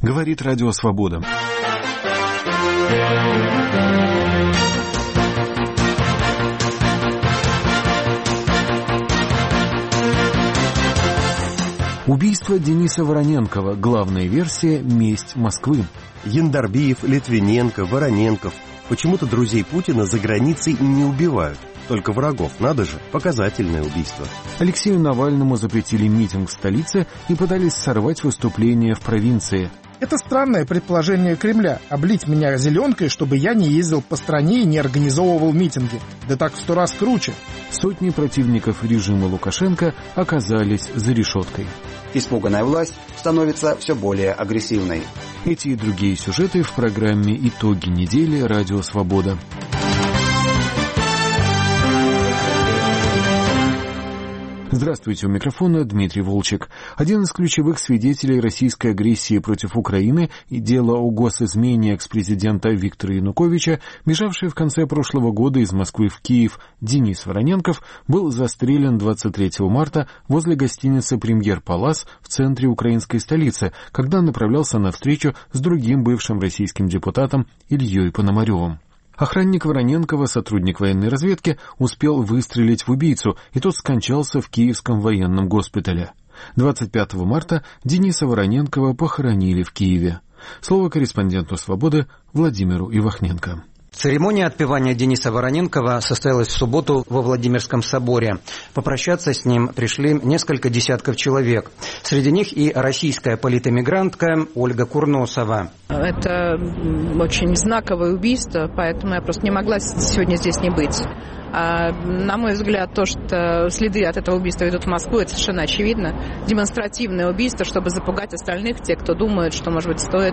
Говорит Радио Свобода. Убийство Дениса Вороненкова. Главная версия — месть Москвы. Яндарбиев, Литвиненко, Вороненков. Почему-то друзей Путина за границей не убивают. Только врагов, надо же, показательное убийство. Алексею Навальному запретили митинг в столице и пытались сорвать выступление в провинции. Это странное предположение Кремля — облить меня зеленкой, чтобы я не ездил по стране и не организовывал митинги. Да так в 100 раз круче. Сотни противников режима Лукашенко оказались за решеткой. Испуганная власть становится все более агрессивной. Эти и другие сюжеты в программе «Итоги недели» Радио Свобода. Здравствуйте, у микрофона Дмитрий Волчек. Один из ключевых свидетелей российской агрессии против Украины и дело о госизмене экс-президента Виктора Януковича, бежавший в конце прошлого года из Москвы в Киев Денис Вороненков, был застрелен 23 марта возле гостиницы «Премьер-Палас» в центре украинской столицы, когда направлялся на встречу с другим бывшим российским депутатом Ильей Пономаревым. Охранник Вороненкова, сотрудник военной разведки, успел выстрелить в убийцу, и тот скончался в Киевском военном госпитале. 25 марта Дениса Вороненкова похоронили в Киеве. Слово корреспонденту «Свободы» Владимиру Ивахненко. Церемония отпевания Дениса Вороненкова состоялась в субботу во Владимирском соборе. Попрощаться с ним пришли несколько десятков человек. Среди них и российская политэмигрантка Ольга Курносова. Это очень знаковое убийство, поэтому я просто не могла сегодня здесь не быть. На мой взгляд, то, что следы от этого убийства ведут в Москву, это совершенно очевидно. Демонстративное убийство, чтобы запугать остальных, те, кто думает, что, может быть, стоит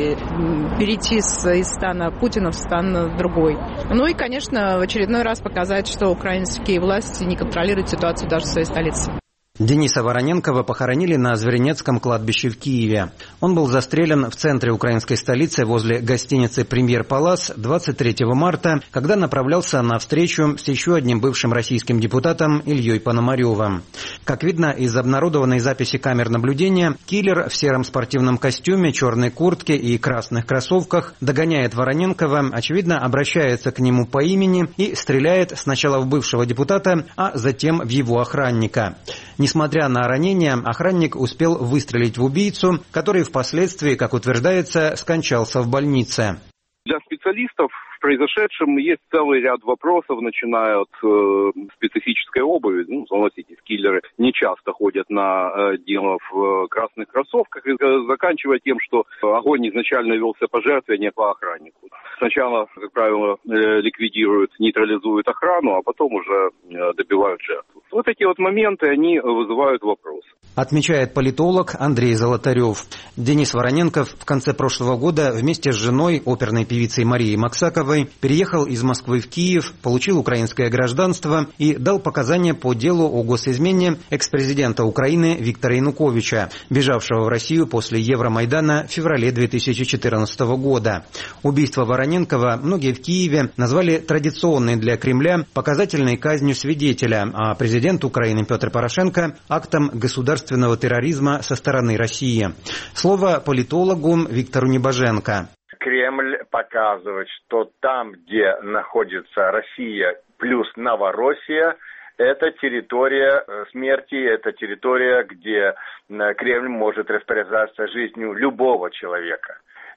перейти из стана Путина в стан другой. Ну и, конечно, в очередной раз показать, что украинские власти не контролируют ситуацию даже в своей столице. Дениса Вороненкова похоронили на Зверинецком кладбище в Киеве. Он был застрелен в центре украинской столицы возле гостиницы «Премьер-Палас» 23 марта, когда направлялся на встречу с еще одним бывшим российским депутатом Ильей Пономаревым. Как видно из обнародованной записи камер наблюдения, киллер в сером спортивном костюме, черной куртке и красных кроссовках догоняет Вороненкова, очевидно, обращается к нему по имени и стреляет сначала в бывшего депутата, а затем в его охранника. Несмотря на ранения, охранник успел выстрелить в убийцу, который впоследствии, как утверждается, скончался в больнице. Для специалистов в произошедшем есть целый ряд вопросов, начиная от специфической обуви. Согласитесь, киллеры не часто ходят на дело в красных кроссовках, и заканчивая тем, что огонь изначально велся по жертве, а не по охраннику. Сначала, как правило, ликвидируют, нейтрализуют охрану, а потом уже добивают жертву. Вот эти вот моменты, они вызывают вопрос. Отмечает политолог Андрей Золотарев. Денис Вороненков в конце прошлого года вместе с женой, оперной певицей Марией Максаковой, переехал из Москвы в Киев, получил украинское гражданство и дал показания по делу о госизмене экс-президента Украины Виктора Януковича, бежавшего в Россию после Евромайдана в феврале 2014 года. Убийство Вороненкова многие в Киеве назвали традиционной для Кремля показательной казнью свидетеля, а президент Украины Петр Порошенко – актом государственного терроризма со стороны России. Слово политологу Виктору Небоженко. Кремль показывает, что там, где находится Россия плюс Новороссия, это территория смерти, это территория, где Кремль может распоряжаться жизнью любого человека.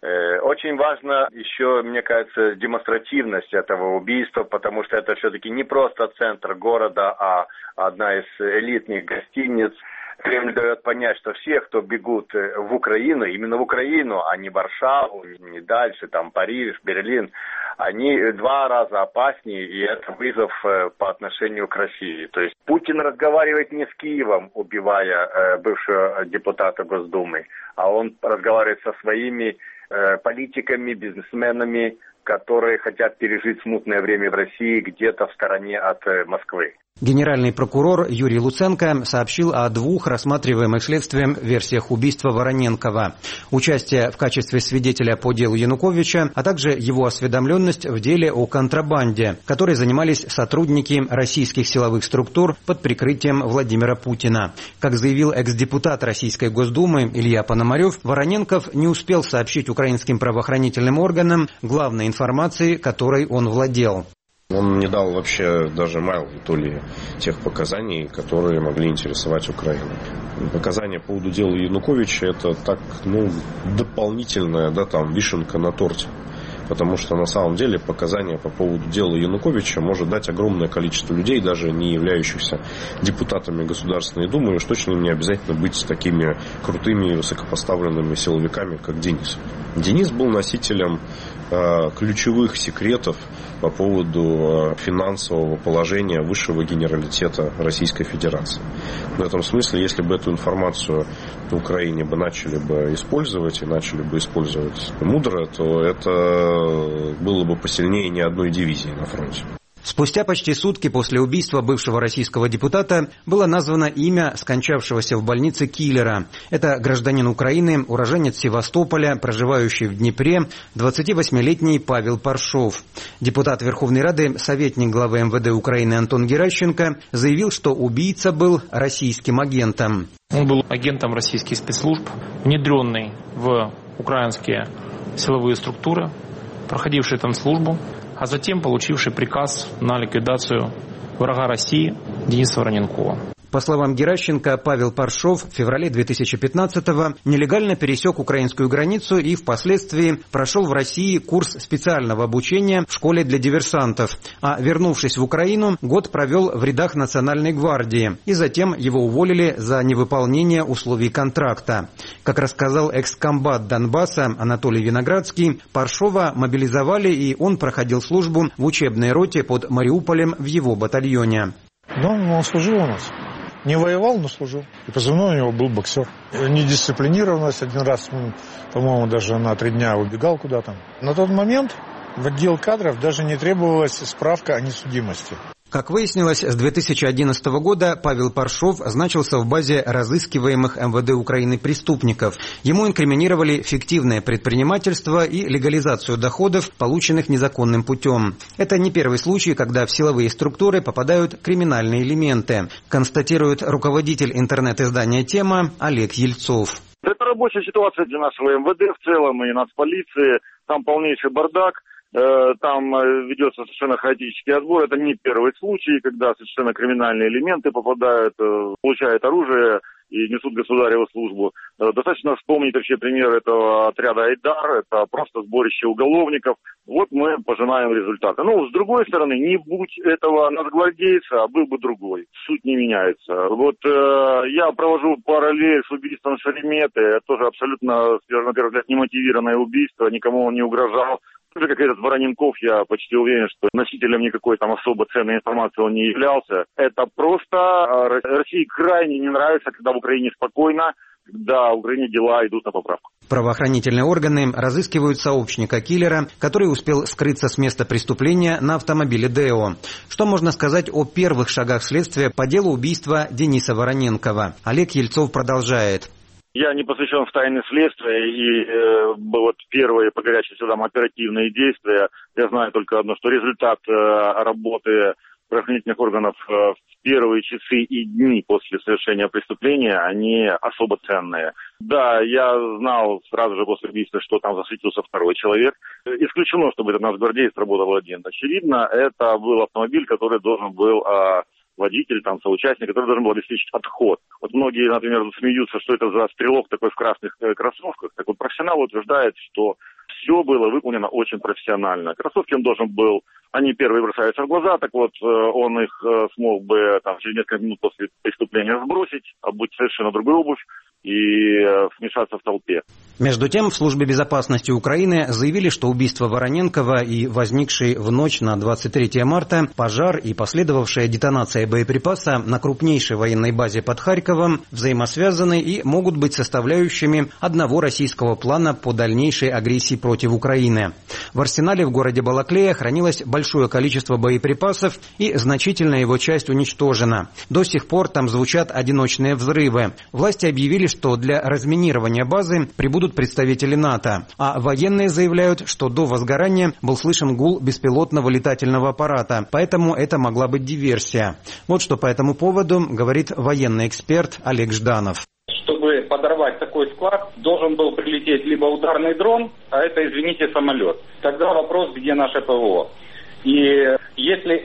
Очень важно еще, мне кажется, демонстративность этого убийства, потому что это все-таки не просто центр города, а одна из элитных гостиниц. Кремль дает понять, что все, кто бегут в Украину, именно в Украину, а не в Варшаву, не дальше, там Париж, Берлин, они 2 раза опаснее, и это вызов по отношению к России. То есть Путин разговаривает не с Киевом, убивая бывшего депутата Госдумы, а он разговаривает со своими политиками, бизнесменами, которые хотят пережить смутное время в России где-то в стороне от Москвы. Генеральный прокурор Юрий Луценко сообщил о 2 рассматриваемых следствием версиях убийства Вороненкова. Участие в качестве свидетеля по делу Януковича, а также его осведомленность в деле о контрабанде, которой занимались сотрудники российских силовых структур под прикрытием Владимира Путина. Как заявил экс-депутат Российской Госдумы Илья Пономарев, Вороненков не успел сообщить украинским правоохранительным органам главной информации, которой он владел. Он не дал вообще даже малой доли тех показаний, которые могли интересовать Украину. Показания по поводу дела Януковича — это так, дополнительная, вишенка на торте. Потому что на самом деле показания по поводу дела Януковича может дать огромное количество людей, даже не являющихся депутатами Государственной Думы, и уж точно им не обязательно быть такими крутыми и высокопоставленными силовиками, как Денис. Денис был носителем ключевых секретов по поводу финансового положения высшего генералитета Российской Федерации. В этом смысле, если бы эту информацию в Украине начали бы использовать мудро, то это было бы посильнее ни одной дивизии на фронте. Спустя почти сутки после убийства бывшего российского депутата было названо имя скончавшегося в больнице киллера. Это гражданин Украины, уроженец Севастополя, проживающий в Днепре, 28-летний Павел Паршов. Депутат Верховной Рады, советник главы МВД Украины Антон Геращенко заявил, что убийца был российским агентом. Он был агентом российских спецслужб, внедренный в украинские силовые структуры, проходивший там службу, а затем получивший приказ на ликвидацию врага России Дениса Вороненкова. По словам Геращенко, Павел Паршов в феврале 2015-го нелегально пересек украинскую границу и впоследствии прошел в России курс специального обучения в школе для диверсантов, а вернувшись в Украину, год провел в рядах Национальной гвардии, и затем его уволили за невыполнение условий контракта. Как рассказал экс-комбат Донбасса Анатолий Виноградский, Паршова мобилизовали, и он проходил службу в учебной роте под Мариуполем в его батальоне. Он служил у нас. Не воевал, но служил. И позывной у него был боксер. Недисциплинированность. Один раз, по-моему, даже на 3 дня убегал куда-то. На тот момент в отдел кадров даже не требовалась справка о несудимости. Как выяснилось, с 2011 года Павел Паршов значился в базе разыскиваемых МВД Украины преступников. Ему инкриминировали фиктивное предпринимательство и легализацию доходов, полученных незаконным путем. Это не первый случай, когда в силовые структуры попадают криминальные элементы, констатирует руководитель интернет-издания «Тема» Олег Ельцов. Это рабочая ситуация для нашего МВД в целом и нацполиции. Там полнейший бардак. Там ведется совершенно хаотический отбор. Это не первый случай, когда совершенно криминальные элементы попадают, получают оружие и несут государеву службу. Достаточно вспомнить вообще пример этого отряда «Айдар». Это просто сборище уголовников. Вот мы пожинаем результаты. С другой стороны, не будь этого нацгвардейца, был бы другой. Суть не меняется. Я провожу параллель с убийством Шереметы. Это тоже абсолютно, на первый взгляд, немотивированное убийство. Никому он не угрожал. Как этот Вороненков, я почти уверен, что носителем никакой там особо ценной информации он не являлся. Это просто России крайне не нравится, когда в Украине спокойно, когда в Украине дела идут на поправку. Правоохранительные органы разыскивают сообщника киллера, который успел скрыться с места преступления на автомобиле Део. Что можно сказать о первых шагах следствия по делу убийства Дениса Вороненкова? Олег Ельцов продолжает. Я не посвящен в тайны следствия, и первые по горячим следам оперативные действия. Я знаю только одно, что результат работы правоохранительных органов в первые часы и дни после совершения преступления, они особо ценные. Да, я знал сразу же после убийства, что там засветился второй человек. Исключено, чтобы этот нацгвардеец работал один. Очевидно, это был автомобиль, который должен был... водитель, соучастник, который должен был обеспечить отход. Многие, например, смеются, что это за стрелок такой в красных кроссовках. Так вот, профессионал утверждает, что все было выполнено очень профессионально. Кроссовки он должен был, они первые бросаются в глаза, так вот, он их смог бы через несколько минут после преступления сбросить, обуть совершенно другую обувь и вмешаться в толпе. Между тем, в Службе безопасности Украины заявили, что убийство Вороненкова и возникший в ночь на 23 марта пожар и последовавшая детонация боеприпаса на крупнейшей военной базе под Харьковом взаимосвязаны и могут быть составляющими одного российского плана по дальнейшей агрессии против против Украины. В арсенале в городе Балаклея хранилось большое количество боеприпасов, и значительная его часть уничтожена. До сих пор там звучат одиночные взрывы. Власти объявили, что для разминирования базы прибудут представители НАТО, а военные заявляют, что до возгорания был слышен гул беспилотного летательного аппарата, поэтому это могла быть диверсия. Вот что по этому поводу говорит военный эксперт Олег Жданов. Чтобы подорвать такой склад, должен был прилететь либо ударный дрон, а это, извините, самолет. Тогда вопрос, где наше ПВО. И если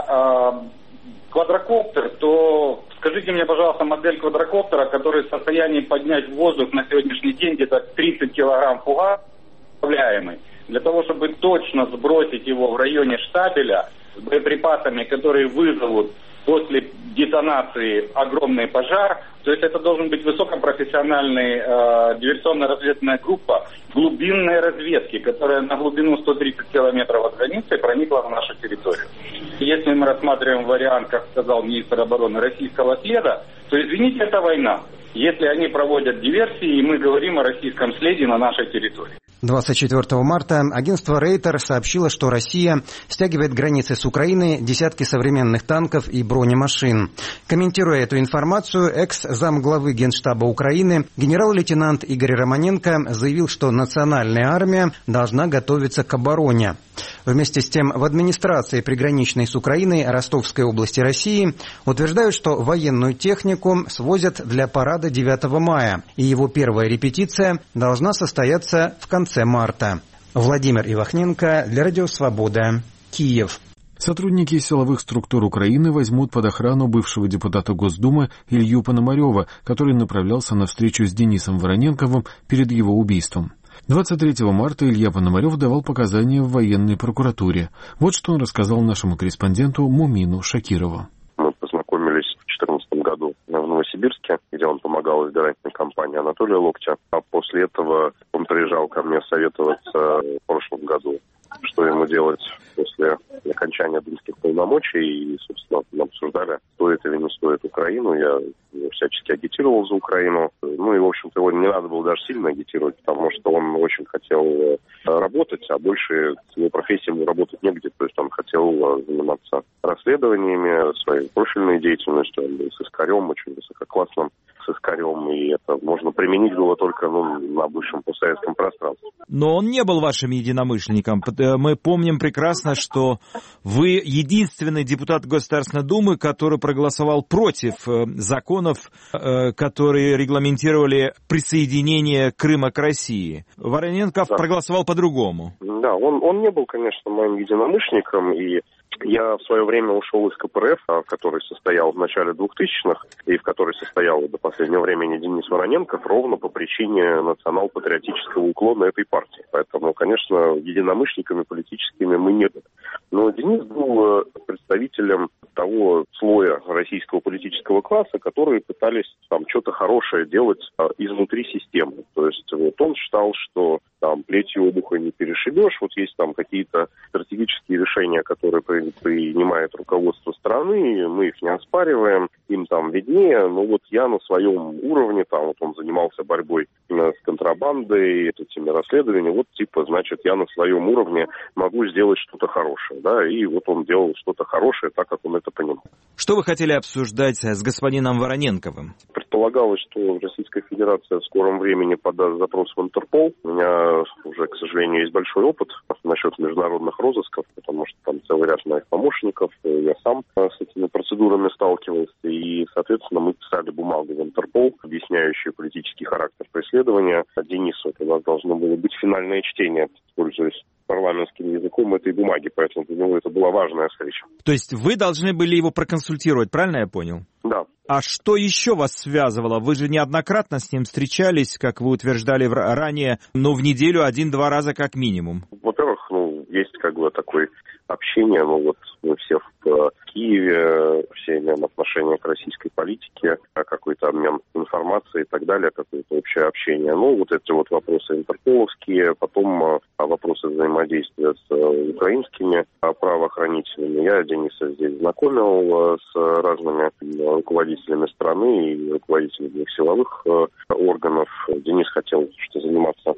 это квадрокоптер, то скажите мне, пожалуйста, модель квадрокоптера, который в состоянии поднять в воздух на сегодняшний день где-то 30 килограмм фугас, управляемый, для того, чтобы точно сбросить его в районе штабеля с боеприпасами, которые вызовут после детонации огромный пожар. То есть это должен быть высокопрофессиональная диверсионно-разведывательная группа глубинной разведки, которая на глубину 130 километров от границы проникла в нашу территорию. Если мы рассматриваем вариант, как сказал министр обороны, российского следа, то, извините, это война. Если они проводят диверсии, и мы говорим о российском следе на нашей территории. 24 марта агентство Рейтер сообщило, что Россия стягивает границы с Украиной десятки современных танков и бронемашин. Комментируя эту информацию, экс-замглавы Генштаба Украины генерал-лейтенант Игорь Романенко заявил, что национальная армия должна готовиться к обороне. Вместе с тем в администрации приграничной с Украиной Ростовской области России утверждают, что военную технику свозят для парада 9 мая, и его первая репетиция должна состояться в конце марта. Владимир Ивахненко для Радио Свобода, Киев. Сотрудники силовых структур Украины возьмут под охрану бывшего депутата Госдумы Илью Пономарёва, который направлялся на встречу с Денисом Вороненковым перед его убийством. 23 марта Илья Пономарёв давал показания в военной прокуратуре. Вот что он рассказал нашему корреспонденту Мумину Шакирову. Мы познакомились в 2014 году в Новосибирске, где он помогал в избирательной кампании Анатолия Локтя. А после этого он приезжал ко мне советоваться в прошлом году, что ему делать после окончания думских полномочий. И, собственно, мы обсуждали, стоит или не стоит Украину. Я всячески агитировал за Украину. Ну и, в общем-то, его не надо было даже сильно агитировать, потому что он очень хотел работать, а больше с его профессией ему работать негде. То есть он хотел заниматься расследованиями, своей профильной деятельностью. Он был сыскарем, очень высококлассным сыскарем, и это можно применить было только на бывшем постсоветском пространстве. Но он не был вашим единомышленником. Мы помним прекрасно, что вы единственный депутат Государственной Думы, который проголосовал против законов, которые регламентировали присоединение Крыма к России. Вороненков проголосовал по-другому. Да, он не был, конечно, моим единомышленником, и я в свое время ушел из КПРФ, который состоял в начале 2000-х, и в который состоял до последнего времени Денис Вороненков, ровно по причине национал-патриотического уклона этой партии. Поэтому, конечно, единомышленниками политическими мы не были. Но Денис был представителем того слоя российского политического класса, которые пытались там что-то хорошее делать изнутри системы. То есть вот он считал, что там плетью обуха не перешибешь, вот есть там какие-то стратегические решения, которые принимает руководство страны, мы их не оспариваем, им там виднее, но вот я на своем уровне, там вот он занимался борьбой с контрабандой, этими расследованиями, вот типа, значит, я на своем уровне могу сделать что-то хорошее, да, и вот он делал что-то хорошее, так как он это понимал. Что вы хотели обсуждать с господином Вороненковым? Предполагалось, что Российская Федерация в скором времени подаст запрос в Интерпол. У меня уже, к сожалению, есть большой опыт насчет международных розысков, потому что там целый ряд моих помощников, я сам с этими процедурами сталкивался, и, соответственно, мы писали бумагу в Интерпол, объясняющую политический характер преследования. Денису у нас должно было быть финальное чтение, пользуясь парламентским языком этой бумаги, поэтому для него это была важная встреча. То есть вы должны были его проконсультировать, правильно я понял? Да. А что еще вас связывало? Вы же неоднократно с ним встречались, как вы утверждали ранее, но в неделю 1-2 раза как минимум. Во-первых, есть как бы такое общение, вот мы все в Киеве, все имеем отношение к российской политике, какой-то обмен информацией и так далее, какое-то общее общение. Вот эти вот вопросы интерполовские, потом вопросы взаимодействия с украинскими правоохранителями. Я Дениса здесь знакомил с разными руководителями страны и руководителями силовых органов. Денис хотел заниматься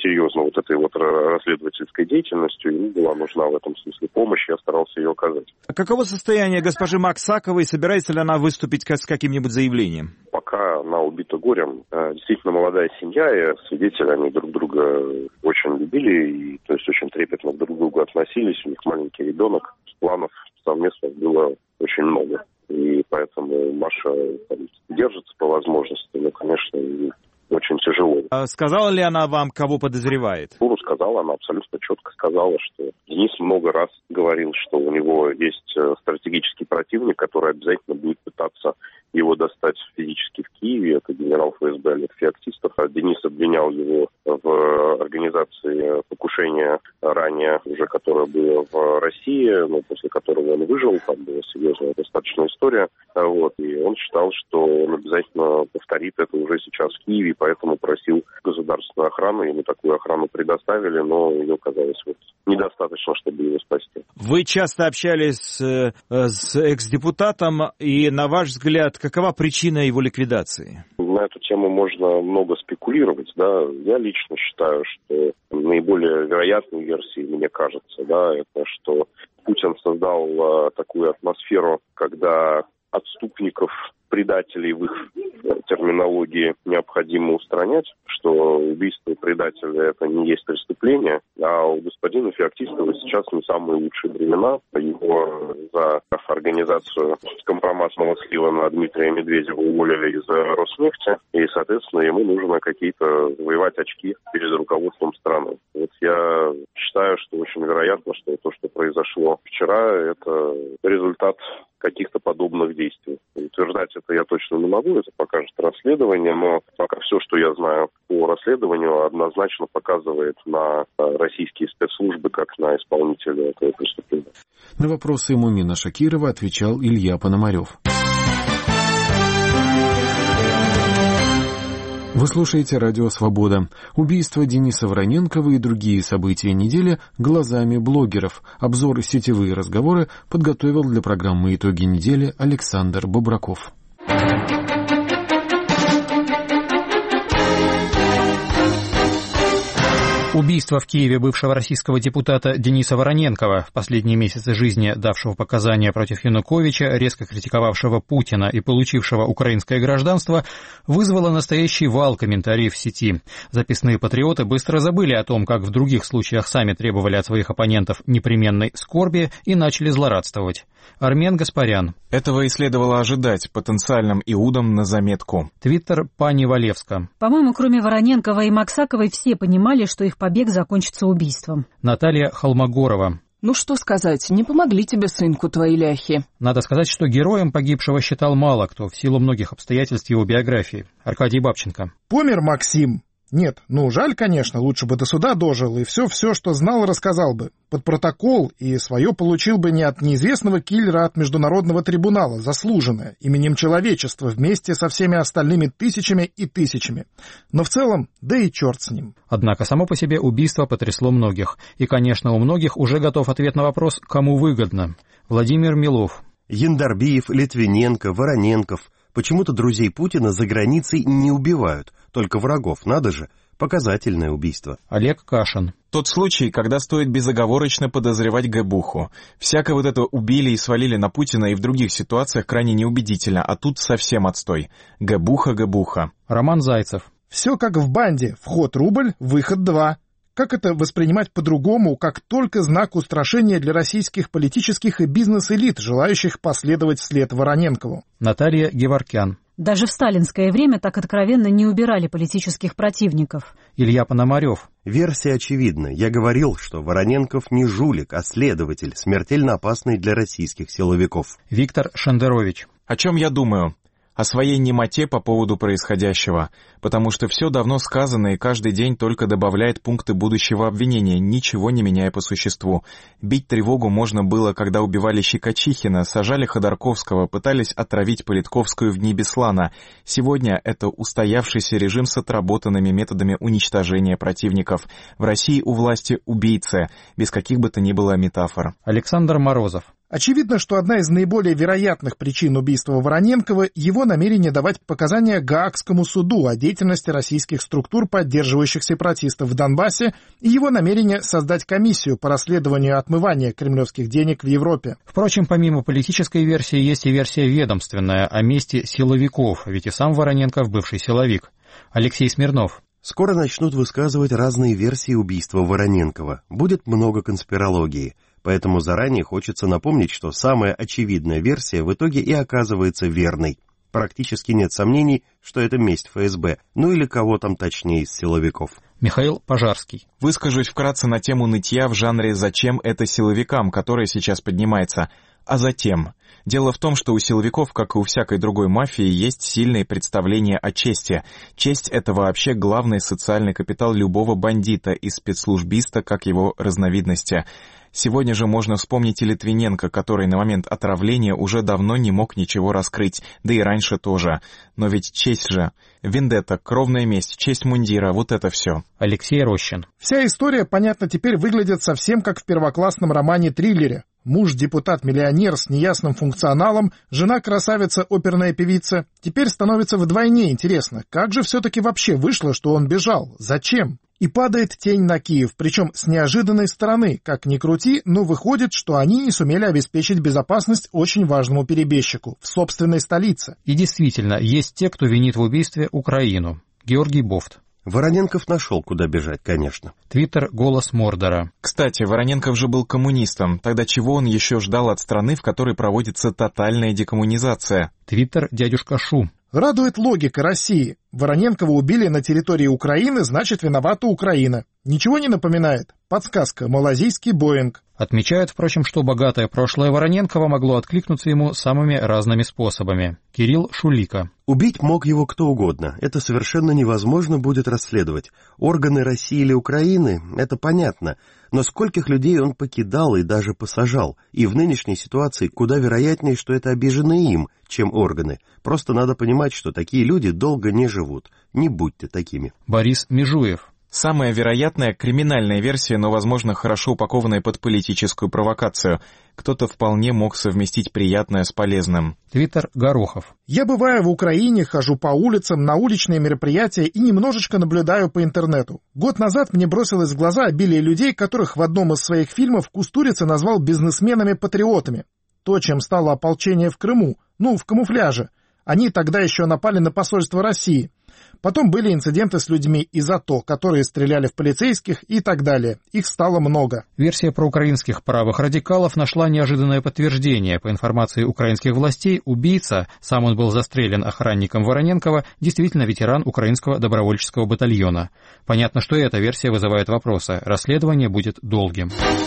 серьезно вот этой вот расследовательской деятельностью, ему была нужна в этом смысле помощь, я старался ее оказать. А каково состояние госпожи Максаковой? Собирается ли она выступить с каким-нибудь заявлением? Пока она убита горем. Действительно молодая семья, и свидетели, они друг друга очень любили, и то есть очень трепетно друг к другу относились. У них маленький ребенок, планов совместных было очень много. И поэтому Маша держится по возможности, но, конечно, очень тяжело. А сказала ли она вам, кого подозревает? Сказала, она абсолютно четко сказала, что Денис много раз говорил, что у него есть стратегический противник, который обязательно будет пытаться его достать физически в Киеве. Это генерал ФСБ Олег Феоктистов. А Денис обвинял его в организации покушения ранее, уже которое было в России, но после которого он выжил. Там была серьезная достаточно история. Вот. И он считал, что он обязательно повторит это уже сейчас в Киеве, поэтому просил государственную охрану. Ему такую охрану предоставили, но ее казалось недостаточно, чтобы его спасти. Вы часто общались с экс-депутатом, и, на ваш взгляд, какова причина его ликвидации? На эту тему можно много спекулировать, да. Я лично считаю, что наиболее вероятной версией, мне кажется, да, это что Путин создал такую атмосферу, когда отступников, предателей в их терминологии необходимо устранять, что убийство предателя это не есть преступление, а у господина Феоктистова сейчас не самые лучшие времена. Его за организацию компроматного слива на Дмитрия Медведева уволили из Роснефти, и, соответственно, ему нужно какие-то завоевать очки перед руководством страны. Вот я считаю, что очень вероятно, что то, что произошло вчера, это результат каких-то подобных действий. Утверждать это я точно не могу, это покажет расследование, но пока все, что я знаю по расследованию, однозначно показывает на российские спецслужбы как на исполнителя этого преступления. На вопросы Мумина Шакирова отвечал Илья Пономарев. Вы слушаете «Радио Свобода». Убийство Дениса Вороненкова и другие события недели глазами блогеров. Обзор и сетевые разговоры подготовил для программы «Итоги недели» Александр Бобраков. Убийство в Киеве бывшего российского депутата Дениса Вороненкова, в последние месяцы жизни давшего показания против Януковича, резко критиковавшего Путина и получившего украинское гражданство, вызвало настоящий вал комментариев в сети. Записные патриоты быстро забыли о том, как в других случаях сами требовали от своих оппонентов непременной скорби и начали злорадствовать. Армен Гаспарян. Этого и следовало ожидать потенциальным иудам на заметку. Твиттер Пани Валевска. По-моему, кроме Вороненкова и Максаковой, все понимали, что их побег закончится убийством. Наталья Холмогорова. Ну что сказать, не помогли тебе, сынку, твои ляхи. Надо сказать, что героем погибшего считал мало кто в силу многих обстоятельств его биографии. Аркадий Бабченко. Помер Максим. Нет, жаль, конечно, лучше бы до суда дожил, и все, что знал, рассказал бы. Под протокол, и свое получил бы не от неизвестного киллера, а от международного трибунала, заслуженное, именем человечества, вместе со всеми остальными тысячами и тысячами. Но в целом, да и черт с ним. Однако само по себе убийство потрясло многих. И, конечно, у многих уже готов ответ на вопрос, кому выгодно. Владимир Милов. Яндарбиев, Литвиненко, Вороненков. Почему-то друзей Путина за границей не убивают, только врагов, надо же, показательное убийство. Олег Кашин. Тот случай, когда стоит безоговорочно подозревать Гэбуху. Всякое вот это убили и свалили на Путина и в других ситуациях крайне неубедительно, а тут совсем отстой. Гэбуха. Роман Зайцев. Все как в банде, вход рубль, выход 2. Как это воспринимать по-другому, как только знак устрашения для российских политических и бизнес-элит, желающих последовать вслед Вороненкову? Наталья Геворкян. Даже в сталинское время так откровенно не убирали политических противников. Илья Пономарев. Версия очевидна. Я говорил, что Вороненков не жулик, а следователь, смертельно опасный для российских силовиков. Виктор Шендерович. О чем я думаю? О своей немоте по поводу происходящего, потому что все давно сказано и каждый день только добавляет пункты будущего обвинения, ничего не меняя по существу. Бить тревогу можно было, когда убивали Щекочихина, сажали Ходорковского, пытались отравить Политковскую в дни Беслана. Сегодня это устоявшийся режим с отработанными методами уничтожения противников. В России у власти убийцы, без каких бы то ни было метафор. Александр Морозов. Очевидно, что одна из наиболее вероятных причин убийства Вороненкова – его намерение давать показания Гаагскому суду о деятельности российских структур, поддерживающих сепаратистов в Донбассе, и его намерение создать комиссию по расследованию отмывания кремлевских денег в Европе. Впрочем, помимо политической версии, есть и версия ведомственная о месте силовиков, ведь и сам Вороненков бывший силовик. Алексей Смирнов. Скоро начнут высказывать разные версии убийства Вороненкова. Будет много конспирологии. Поэтому заранее хочется напомнить, что самая очевидная версия в итоге и оказывается верной. Практически нет сомнений, что это месть ФСБ, ну или кого там точнее из силовиков. Михаил Пожарский. Выскажусь вкратце на тему нытья в жанре «Зачем это силовикам?», которая сейчас поднимается. А затем. Дело в том, что у силовиков, как и у всякой другой мафии, есть сильные представления о чести. Честь — это вообще главный социальный капитал любого бандита и спецслужбиста, как его разновидности. Сегодня же можно вспомнить и Литвиненко, который на момент отравления уже давно не мог ничего раскрыть, да и раньше тоже. Но ведь честь же. Вендетта, кровная месть, честь мундира, вот это все. Алексей Рощин. Вся история, понятно, теперь выглядит совсем как в первоклассном романе-триллере. Муж депутат-миллионер с неясным функционалом, жена красавица, оперная певица. Теперь становится вдвойне интересно, как же все-таки вообще вышло, что он бежал? Зачем? И падает тень на Киев, причем с неожиданной стороны. Как ни крути, но выходит, что они не сумели обеспечить безопасность очень важному перебежчику в собственной столице. И действительно, есть те, кто винит в убийстве Украину. Георгий Бофт. Вороненков нашел, куда бежать, конечно. Твиттер «Голос Мордора». Кстати, Вороненков же был коммунистом. Тогда чего он еще ждал от страны, в которой проводится тотальная декоммунизация? Твиттер «Дядюшка Шу». Радует логика России. Вороненкова убили на территории Украины, значит, виновата Украина. Ничего не напоминает? Подсказка. Малазийский Боинг. Отмечают, впрочем, что богатое прошлое Вороненкова могло откликнуться ему самыми разными способами. Кирилл Шулика. Убить мог его кто угодно. Это совершенно невозможно будет расследовать. Органы России или Украины — это понятно. Но скольких людей он покидал и даже посажал. И в нынешней ситуации куда вероятнее, что это обиженные им, чем органы. Просто надо понимать, что такие люди долго не живут. Не будьте такими. Борис Межуев. Самая вероятная криминальная версия, но, возможно, хорошо упакованная под политическую провокацию. Кто-то вполне мог совместить приятное с полезным. Твиттер Горохов. Я бываю в Украине, хожу по улицам, на уличные мероприятия и немножечко наблюдаю по интернету. Год назад мне бросилось в глаза обилие людей, которых в одном из своих фильмов Кустурица назвал бизнесменами-патриотами. То, чем стало ополчение в Крыму, в камуфляже. Они тогда еще напали на посольство России. Потом были инциденты с людьми из АТО, которые стреляли в полицейских и так далее. Их стало много. Версия проукраинских правых радикалов нашла неожиданное подтверждение. По информации украинских властей, убийца, сам он был застрелен охранником Вороненкова, действительно ветеран украинского добровольческого батальона. Понятно, что эта версия вызывает вопросы. Расследование будет долгим.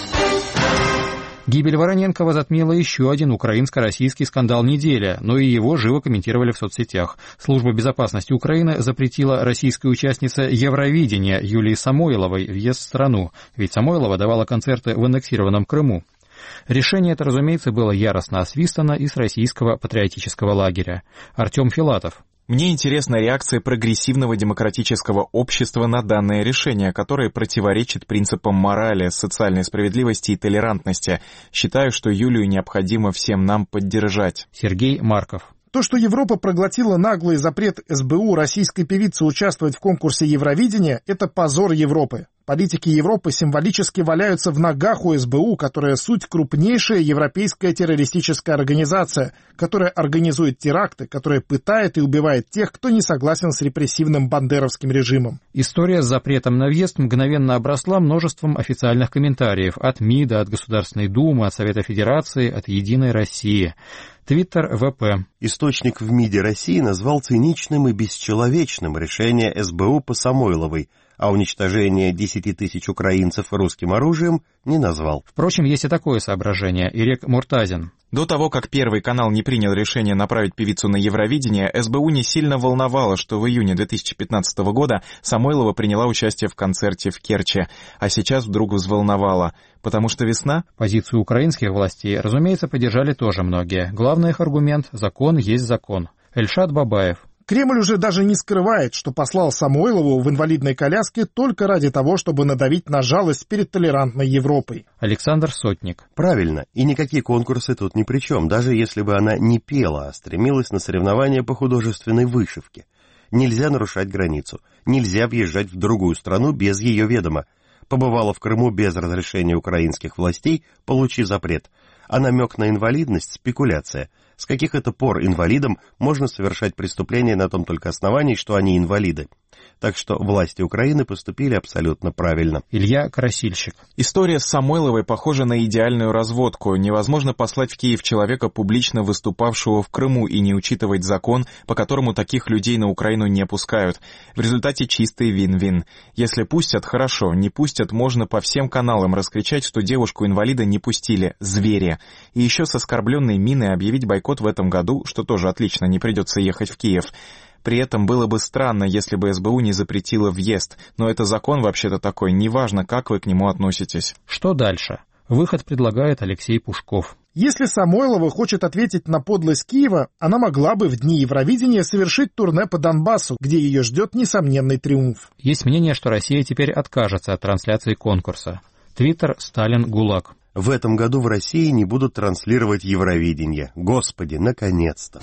Гибель Вороненкова затмила еще один украинско-российский скандал недели, но и его живо комментировали в соцсетях. Служба безопасности Украины запретила российской участнице Евровидения Юлии Самойловой въезд в страну, ведь Самойлова давала концерты в аннексированном Крыму. Решение это, разумеется, было яростно освистано из российского патриотического лагеря. Артем Филатов. Мне интересна реакция прогрессивного демократического общества на данное решение, которое противоречит принципам морали, социальной справедливости и толерантности. Считаю, что Юлию необходимо всем нам поддержать. Сергей Марков. То, что Европа проглотила наглый запрет СБУ российской певице участвовать в конкурсе Евровидения, это позор Европы. Политики Европы символически валяются в ногах у СБУ, которая суть крупнейшая европейская террористическая организация, которая организует теракты, которая пытает и убивает тех, кто не согласен с репрессивным бандеровским режимом. История с запретом на въезд мгновенно обросла множеством официальных комментариев от МИДа, от Государственной Думы, от Совета Федерации, от Единой России. Твиттер ВП. Источник в МИДе России назвал циничным и бесчеловечным решение СБУ по Самойловой, а уничтожение 10 тысяч украинцев русским оружием не назвал. Впрочем, есть и такое соображение. Ирек Муртазин. До того, как Первый канал не принял решение направить певицу на Евровидение, СБУ не сильно волновало, что в июне 2015 года Самойлова приняла участие в концерте в Керчи, а сейчас вдруг взволновало. Потому что весна? Позицию украинских властей, разумеется, поддержали тоже многие. Главный их аргумент – закон есть закон. Эльшат Бабаев. Кремль уже даже не скрывает, что послал Самойлову в инвалидной коляске только ради того, чтобы надавить на жалость перед толерантной Европой. Александр Сотник. Правильно, и никакие конкурсы тут ни при чем, даже если бы она не пела, а стремилась на соревнования по художественной вышивке. Нельзя нарушать границу, нельзя въезжать в другую страну без ее ведома. Побывала в Крыму без разрешения украинских властей, получи запрет. А намек на инвалидность – спекуляция. С каких это пор инвалидам можно совершать преступления на том только основании, что они инвалиды? Так что власти Украины поступили абсолютно правильно. Илья Красильщик. История с Самойловой похожа на идеальную разводку. Невозможно послать в Киев человека, публично выступавшего в Крыму, и не учитывать закон, по которому таких людей на Украину не пускают. В результате чистый вин-вин. Если пустят, хорошо. Не пустят, можно по всем каналам раскричать, что девушку-инвалида не пустили. Звери. И еще с оскорбленной миной объявить бойкот в этом году, что тоже отлично, не придется ехать в Киев. При этом было бы странно, если бы СБУ не запретила въезд, но это закон вообще-то такой, неважно, как вы к нему относитесь. Что дальше? Выход предлагает Алексей Пушков. Если Самойлова хочет ответить на подлость Киева, она могла бы в дни Евровидения совершить турне по Донбассу, где ее ждет несомненный триумф. Есть мнение, что Россия теперь откажется от трансляции конкурса. Твиттер «Сталин ГУЛАГ». В этом году в России не будут транслировать Евровидение. Господи, наконец-то!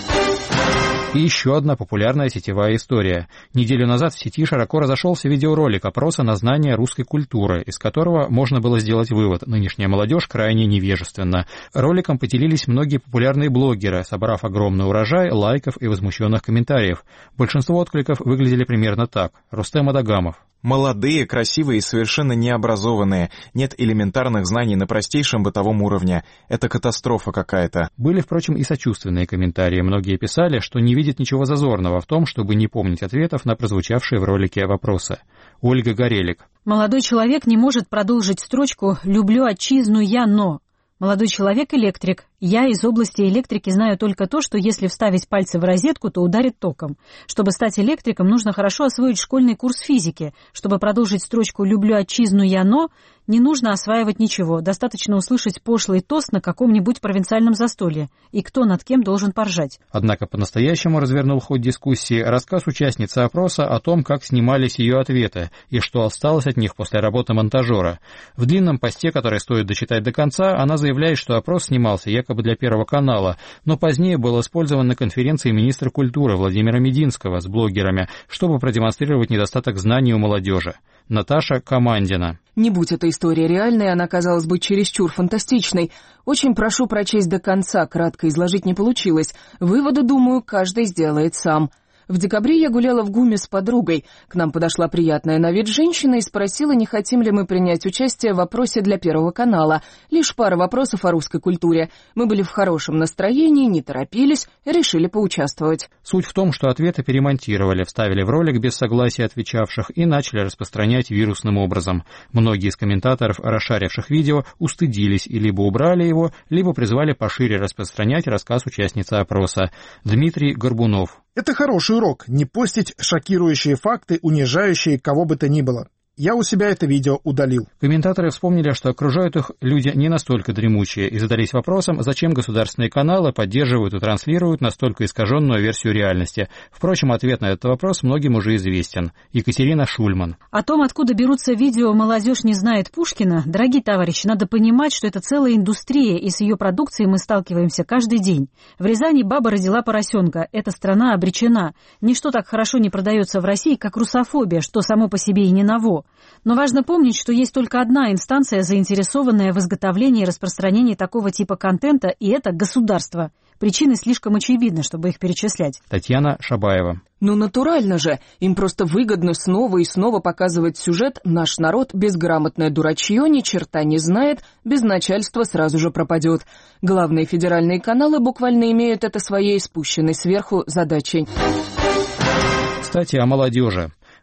И еще одна популярная сетевая история. Неделю назад в сети широко разошелся видеоролик опроса на знание русской культуры, из которого можно было сделать вывод: нынешняя молодежь крайне невежественна. Роликом поделились многие популярные блогеры, собрав огромный урожай лайков и возмущенных комментариев. Большинство откликов выглядели примерно так. Рустем Адагамов. Молодые, красивые и совершенно необразованные. Нет элементарных знаний на простейшем бытовом уровне. Это катастрофа какая-то. Были, впрочем, и сочувственные комментарии. Многие писали, что не видят ничего зазорного в том, чтобы не помнить ответов на прозвучавшие в ролике вопросы. Ольга Горелик. Молодой человек не может продолжить строчку «Люблю отчизну я, но». Молодой человек электрик. Я из области электрики знаю только то, что если вставить пальцы в розетку, то ударит током. Чтобы стать электриком, нужно хорошо освоить школьный курс физики. Чтобы продолжить строчку «Люблю отчизну я, но», не нужно осваивать ничего. Достаточно услышать пошлый тост на каком-нибудь провинциальном застолье. И кто над кем должен поржать. Однако по-настоящему развернул ход дискуссии рассказ участницы опроса о том, как снимались ее ответы и что осталось от них после работы монтажера. В длинном посте, который стоит дочитать до конца, она заявляет, что опрос снимался якобы для Первого канала, но позднее был использован на конференции министра культуры Владимира Мединского с блогерами, чтобы продемонстрировать недостаток знаний у молодежи. Наташа Командина. Не будь эта история реальной, она казалась бы чересчур фантастичной. Очень прошу прочесть до конца, кратко изложить не получилось. Выводы, думаю, каждый сделает сам. В декабре я гуляла в ГУМе с подругой. К нам подошла приятная на вид женщина и спросила, не хотим ли мы принять участие в опросе для Первого канала. Лишь пара вопросов о русской культуре. Мы были в хорошем настроении, не торопились, решили поучаствовать. Суть в том, что ответы перемонтировали, вставили в ролик без согласия отвечавших и начали распространять вирусным образом. Многие из комментаторов, расшаривших видео, устыдились и либо убрали его, либо призвали пошире распространять рассказ участницы опроса. Дмитрий Горбунов. Это хороший урок — не постить шокирующие факты, унижающие кого бы то ни было. Я у себя это видео удалил. Комментаторы вспомнили, что окружают их люди не настолько дремучие, и задались вопросом, зачем государственные каналы поддерживают и транслируют настолько искаженную версию реальности. Впрочем, ответ на этот вопрос многим уже известен. Екатерина Шульман. О том, откуда берутся видео «Молодежь не знает Пушкина», дорогие товарищи, надо понимать, что это целая индустрия, и с ее продукцией мы сталкиваемся каждый день. В Рязани баба родила поросенка. Эта страна обречена. Ничто так хорошо не продается в России, как русофобия, что само по себе и не ново. Но важно помнить, что есть только одна инстанция, заинтересованная в изготовлении и распространении такого типа контента, и это государство. Причины слишком очевидны, чтобы их перечислять. Татьяна Шабаева. Ну натурально же, им просто выгодно снова и снова показывать сюжет «Наш народ безграмотное дурачье, ни черта не знает, без начальства сразу же пропадет». Главные федеральные каналы буквально имеют это своей спущенной сверху задачей. Кстати, о молодежи.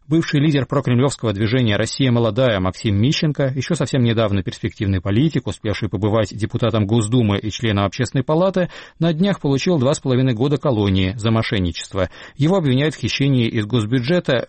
Бывший лидер прокремлевского движения «Россия молодая» Максим Мищенко, еще совсем недавно перспективный политик, успевший побывать депутатом Госдумы и членом Общественной палаты, на днях получил 2,5 года колонии за мошенничество. Его обвиняют в хищении из госбюджета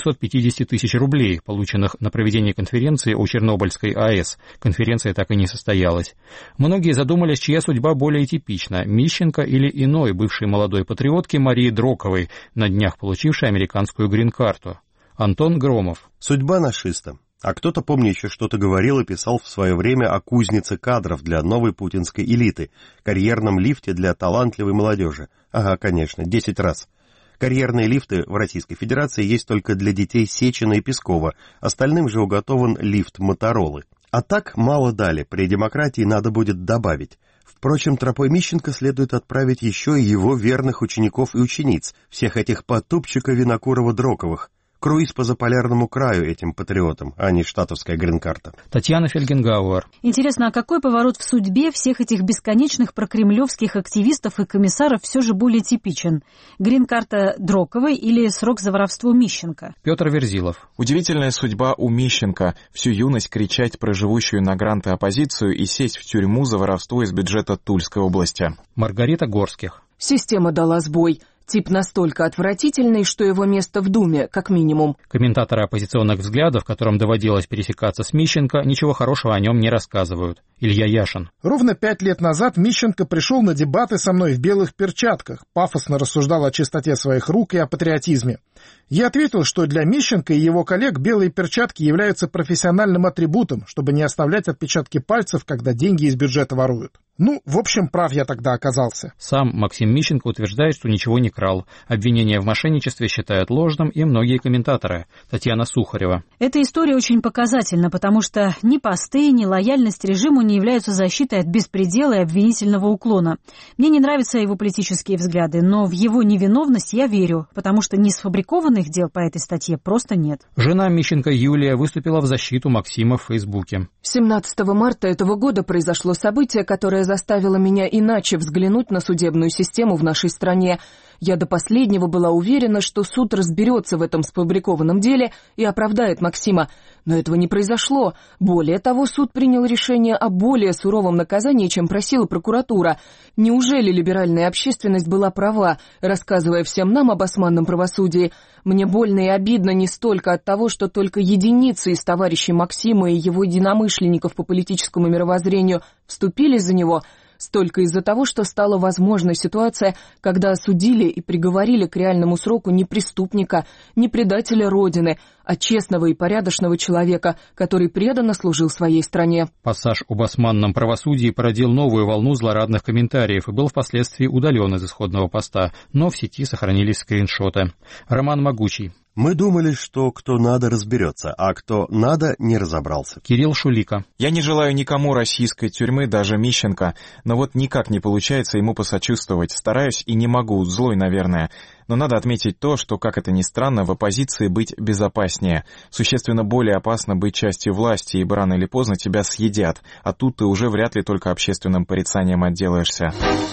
650 тысяч рублей, полученных на проведение конференции о Чернобыльской АЭС. Конференция так и не состоялась. Многие задумались, чья судьба более типична – Мищенко или иной бывшей молодой патриотки Марии Дроковой, на днях получившей американскую грин-карту. Антон Громов. Судьба нашиста. А кто-то, помню, еще что-то говорил и писал в свое время о кузнице кадров для новой путинской элиты, карьерном лифте для талантливой молодежи. Ага, конечно, 10 раз. Карьерные лифты в Российской Федерации есть только для детей Сечина и Пескова, остальным же уготован лифт Моторолы. А так мало дали, при демократии надо будет добавить. Впрочем, тропой Мищенко следует отправить еще и его верных учеников и учениц, всех этих Потупчика, Винокурова, Дроковых. Круиз по заполярному краю этим патриотам, а не штатовская грин-карта. Татьяна Фельгенгауэр. Интересно, а какой поворот в судьбе всех этих бесконечных прокремлевских активистов и комиссаров все же более типичен? Грин-карта Дроковой или срок за воровство Мищенко? Петр Верзилов. Удивительная судьба у Мищенко – всю юность кричать про живущую на гранты оппозицию и сесть в тюрьму за воровство из бюджета Тульской области. Маргарита Горских. Система дала сбой. Тип настолько отвратительный, что его место в Думе, как минимум. Комментаторы оппозиционных взглядов, которым доводилось пересекаться с Мищенко, ничего хорошего о нем не рассказывают. Илья Яшин. Ровно 5 лет назад Мищенко пришел на дебаты со мной в белых перчатках, пафосно рассуждал о чистоте своих рук и о патриотизме. Я ответил, что для Мищенко и его коллег белые перчатки являются профессиональным атрибутом, чтобы не оставлять отпечатки пальцев, когда деньги из бюджета воруют. Ну, в общем, прав я тогда оказался. Сам Максим Мищенко утверждает, что ничего не крал. Обвинение в мошенничестве считают ложным и многие комментаторы. Татьяна Сухарева. Эта история очень показательна, потому что ни посты, ни лояльность режиму не являются защитой от беспредела и обвинительного уклона. Мне не нравятся его политические взгляды, но в его невиновность я верю, потому что несфабрикованных дел по этой статье просто нет. Жена Мищенко Юлия выступила в защиту Максима в Фейсбуке. 17 марта этого года произошло событие, которое заставило меня иначе взглянуть на судебную систему в нашей стране. Я до последнего была уверена, что суд разберется в этом сфабрикованном деле и оправдает Максима. Но этого не произошло. Более того, суд принял решение о более суровом наказании, чем просила прокуратура. Неужели либеральная общественность была права, рассказывая всем нам об османном правосудии? Мне больно и обидно не столько от того, что только единицы из товарищей Максима и его единомышленников по политическому мировоззрению вступили за него, столько из-за того, что стала возможна ситуация, когда осудили и приговорили к реальному сроку не преступника, не предателя Родины, а честного и порядочного человека, который преданно служил своей стране. Пассаж об османном правосудии породил новую волну злорадных комментариев и был впоследствии удален из исходного поста, но в сети сохранились скриншоты. Роман Могучий. Мы думали, что кто надо разберется, а кто надо не разобрался. Кирилл Шулика. Я не желаю никому российской тюрьмы, даже Мищенко, но вот никак не получается ему посочувствовать. Стараюсь и не могу, злой, наверное. Но надо отметить то, что, как это ни странно, в оппозиции быть безопаснее. Существенно более опасно быть частью власти, ибо рано или поздно тебя съедят, а тут ты уже вряд ли только общественным порицанием отделаешься.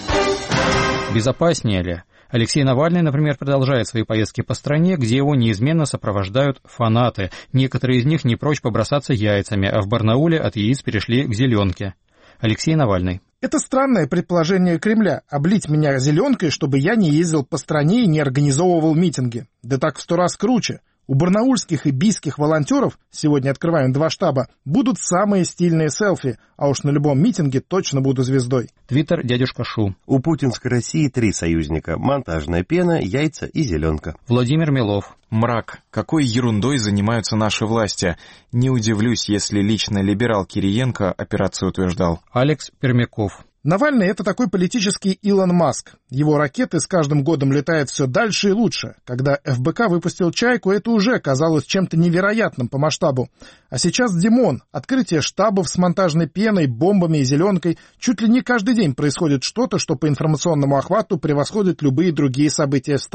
Безопаснее ли? Алексей Навальный, например, продолжает свои поездки по стране, где его неизменно сопровождают фанаты. Некоторые из них не прочь побросаться яйцами, а в Барнауле от яиц перешли к зеленке. Алексей Навальный. Это странное предположение Кремля – облить меня зеленкой, чтобы я не ездил по стране и не организовывал митинги. Да так в 100 раз круче. У барнаульских и бийских волонтеров, сегодня открываем 2 штаба, будут самые стильные селфи, а уж на любом митинге точно буду звездой. Твиттер дядюшка Шу. У путинской России 3 союзника – монтажная пена, яйца и зеленка. Владимир Милов. Мрак. Какой ерундой занимаются наши власти. Не удивлюсь, если лично либерал Кириенко операцию утверждал. Алекс Пермяков. Навальный — это такой политический Илон Маск. Его ракеты с каждым годом летают все дальше и лучше. Когда ФБК выпустил «Чайку», это уже казалось чем-то невероятным по масштабу. А сейчас Димон. Открытие штабов с монтажной пеной, бомбами и зеленкой. Чуть ли не каждый день происходит что-то, что по информационному охвату превосходит любые другие события в стране.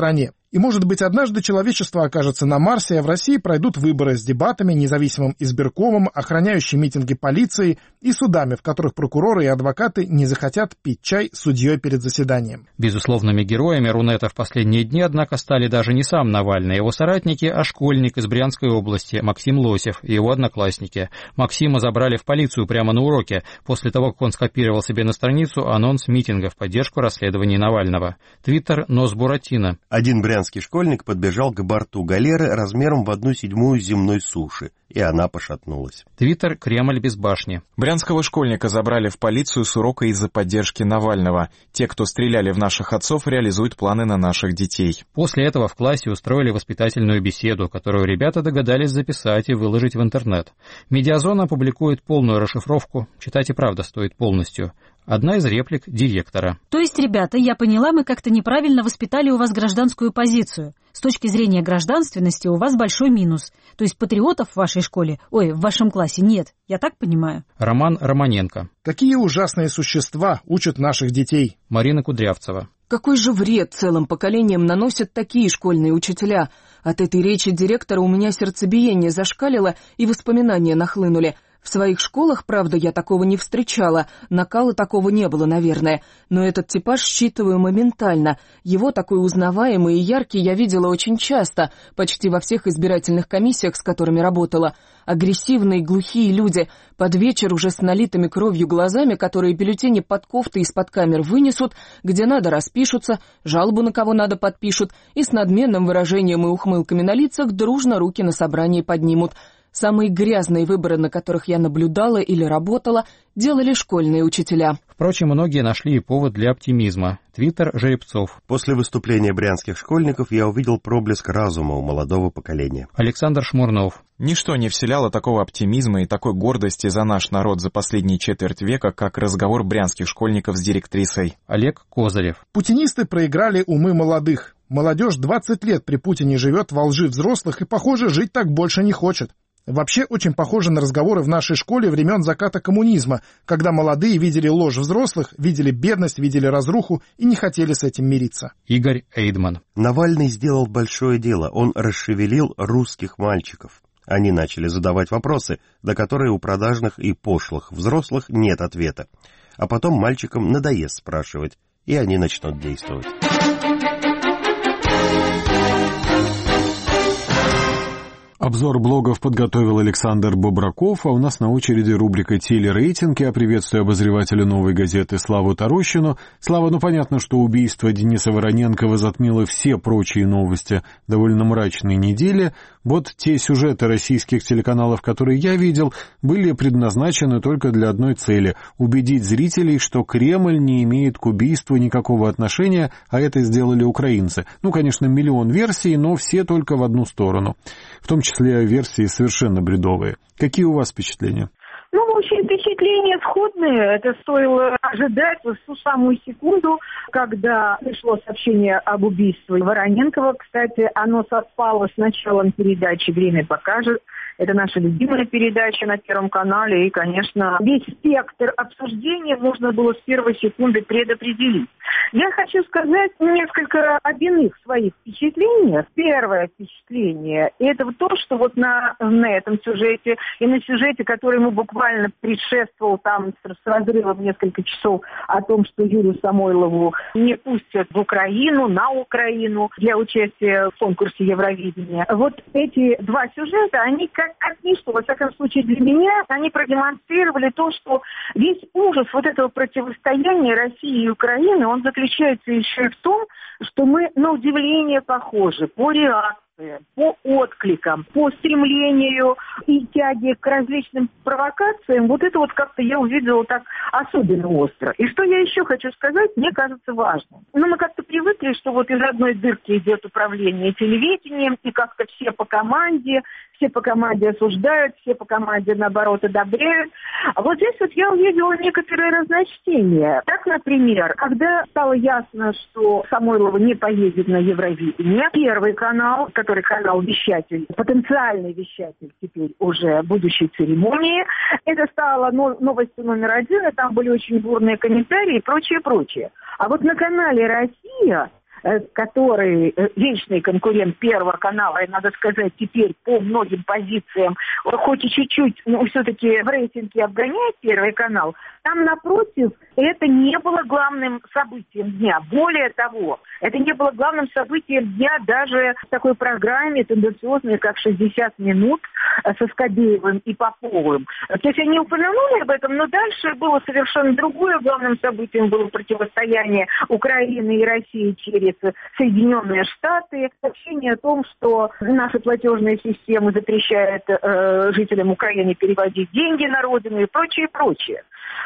И, может быть, однажды человечество окажется на Марсе, а в России пройдут выборы с дебатами, независимым избиркомом, охраняющей митинги полицией и судами, в которых прокуроры и адвокаты не захотят пить чай с судьей перед заседанием. Безусловными героями Рунета в последние дни, однако, стали даже не сам Навальный, его соратники, а школьник из Брянской области Максим Лосев и его одноклассники. Максима забрали в полицию прямо на уроке, после того, как он скопировал себе на страницу анонс митинга в поддержку расследования Навального. Твиттер Нос Буратино. Один брянский школьник подбежал к борту галеры размером в 1/7 земной суши, и она пошатнулась. Твиттер Кремль без башни. Брянского школьника забрали в полицию с урока из-за поддержки Навального. Те, кто стреляли в наших отцов, реализуют планы на наших детей. После этого в классе устроили воспитательную беседу, которую ребята догадались записать и выложить в интернет. Медиазона опубликует полную расшифровку, читать и правда стоит полностью. Одна из реплик директора. То есть, ребята, я поняла, мы как-то неправильно воспитали у вас гражданскую позицию. С точки зрения гражданственности у вас большой минус. То есть патриотов в вашей школе, в вашем классе нет. Я так понимаю? Роман Романенко. Какие ужасные существа учат наших детей. Марина Кудрявцева. Какой же вред целым поколениям наносят такие школьные учителя? От этой речи директора у меня сердцебиение зашкалило и воспоминания нахлынули. В своих школах, правда, я такого не встречала, накала такого не было, наверное, но этот типаж считываю моментально. Его такой узнаваемый и яркий я видела очень часто, почти во всех избирательных комиссиях, с которыми работала. Агрессивные, глухие люди, под вечер уже с налитыми кровью глазами, которые бюллетени под кофтой из-под камер вынесут, где надо распишутся, жалобу на кого надо подпишут, и с надменным выражением и ухмылками на лицах дружно руки на собрании поднимут. Самые грязные выборы, на которых я наблюдала или работала, делали школьные учителя. Впрочем, многие нашли и повод для оптимизма. Твиттер Жеребцов. После выступления брянских школьников я увидел проблеск разума у молодого поколения. Александр Шмурнов. Ничто не вселяло такого оптимизма и такой гордости за наш народ за последние четверть века, как разговор брянских школьников с директрисой. Олег Козырев. Путинисты проиграли умы молодых. Молодежь 20 лет при Путине живет во лжи взрослых и, похоже, жить так больше не хочет. Вообще очень похоже на разговоры в нашей школе времен заката коммунизма, когда молодые видели ложь взрослых, видели бедность, видели разруху и не хотели с этим мириться. Игорь Эйдман. Навальный сделал большое дело, он расшевелил русских мальчиков. Они начали задавать вопросы, на которые у продажных и пошлых взрослых нет ответа. А потом мальчикам надоест спрашивать, и они начнут действовать. Обзор блогов подготовил Александр Бобраков, а у нас на очереди рубрика «Телерейтинг». Я приветствую обозревателя «Новой газеты» Славу Тарощину. Слава, понятно, что убийство Дениса Вороненкова затмило все прочие новости довольно мрачной недели. Вот те сюжеты российских телеканалов, которые я видел, были предназначены только для одной цели – убедить зрителей, что Кремль не имеет к убийству никакого отношения, а это сделали украинцы. Конечно, миллион версий, но все только в одну сторону. В том числе версии совершенно бредовые. Какие у вас впечатления? В общем, впечатления сходные. Это стоило ожидать в ту самую секунду, когда пришло сообщение об убийстве Вороненкова. Кстати, оно совпало с началом передачи «Время покажет». Это наша любимая передача на Первом канале. И, конечно, весь спектр обсуждения можно было с первой секунды предопределить. Я хочу сказать несколько об иных своих впечатлениях. Первое впечатление – это то, что на этом сюжете и на сюжете, который ему буквально предшествовал там с разрывом несколько часов о том, что Юлию Самойлову не пустят в Украину, на Украину для участия в конкурсе Евровидения. Вот эти два сюжета, они как ничто, во всяком случае для меня, они продемонстрировали то, что весь ужас этого противостояния России и Украины, он заключается еще и в том, что мы на удивление похожи по реакции, по откликам, по стремлению и тяге к различным провокациям. Это как-то я увидела так особенно остро. И что я еще хочу сказать, мне кажется важным. Мы как-то привыкли, что из одной дырки идет управление телевидением, и как-то все по команде осуждают, все по команде, наоборот, одобряют. А здесь я увидела некоторые разночтения. Так, например, когда стало ясно, что Самойлова не поедет на Евровидение, Первый канал, который канал-вещатель, потенциальный вещатель теперь уже будущей церемонии, это стало новостью номер один, и там были очень бурные комментарии и прочее. А на канале «Россия» который вечный конкурент Первого канала, и, надо сказать, теперь по многим позициям, хоть и чуть-чуть, но все-таки в рейтинге обгоняет Первый канал, там, напротив, это не было главным событием дня. Более того, это не было главным событием дня даже в такой программе тенденциозной, как «60 минут» со Скобеевым и Поповым. То есть они упомянули об этом, но дальше было совершенно другое. Главным событием было противостояние Украины и России через Соединенные Штаты. Сообщение о том, что наша платежная система запрещает жителям Украины переводить деньги на родину и прочее, прочее.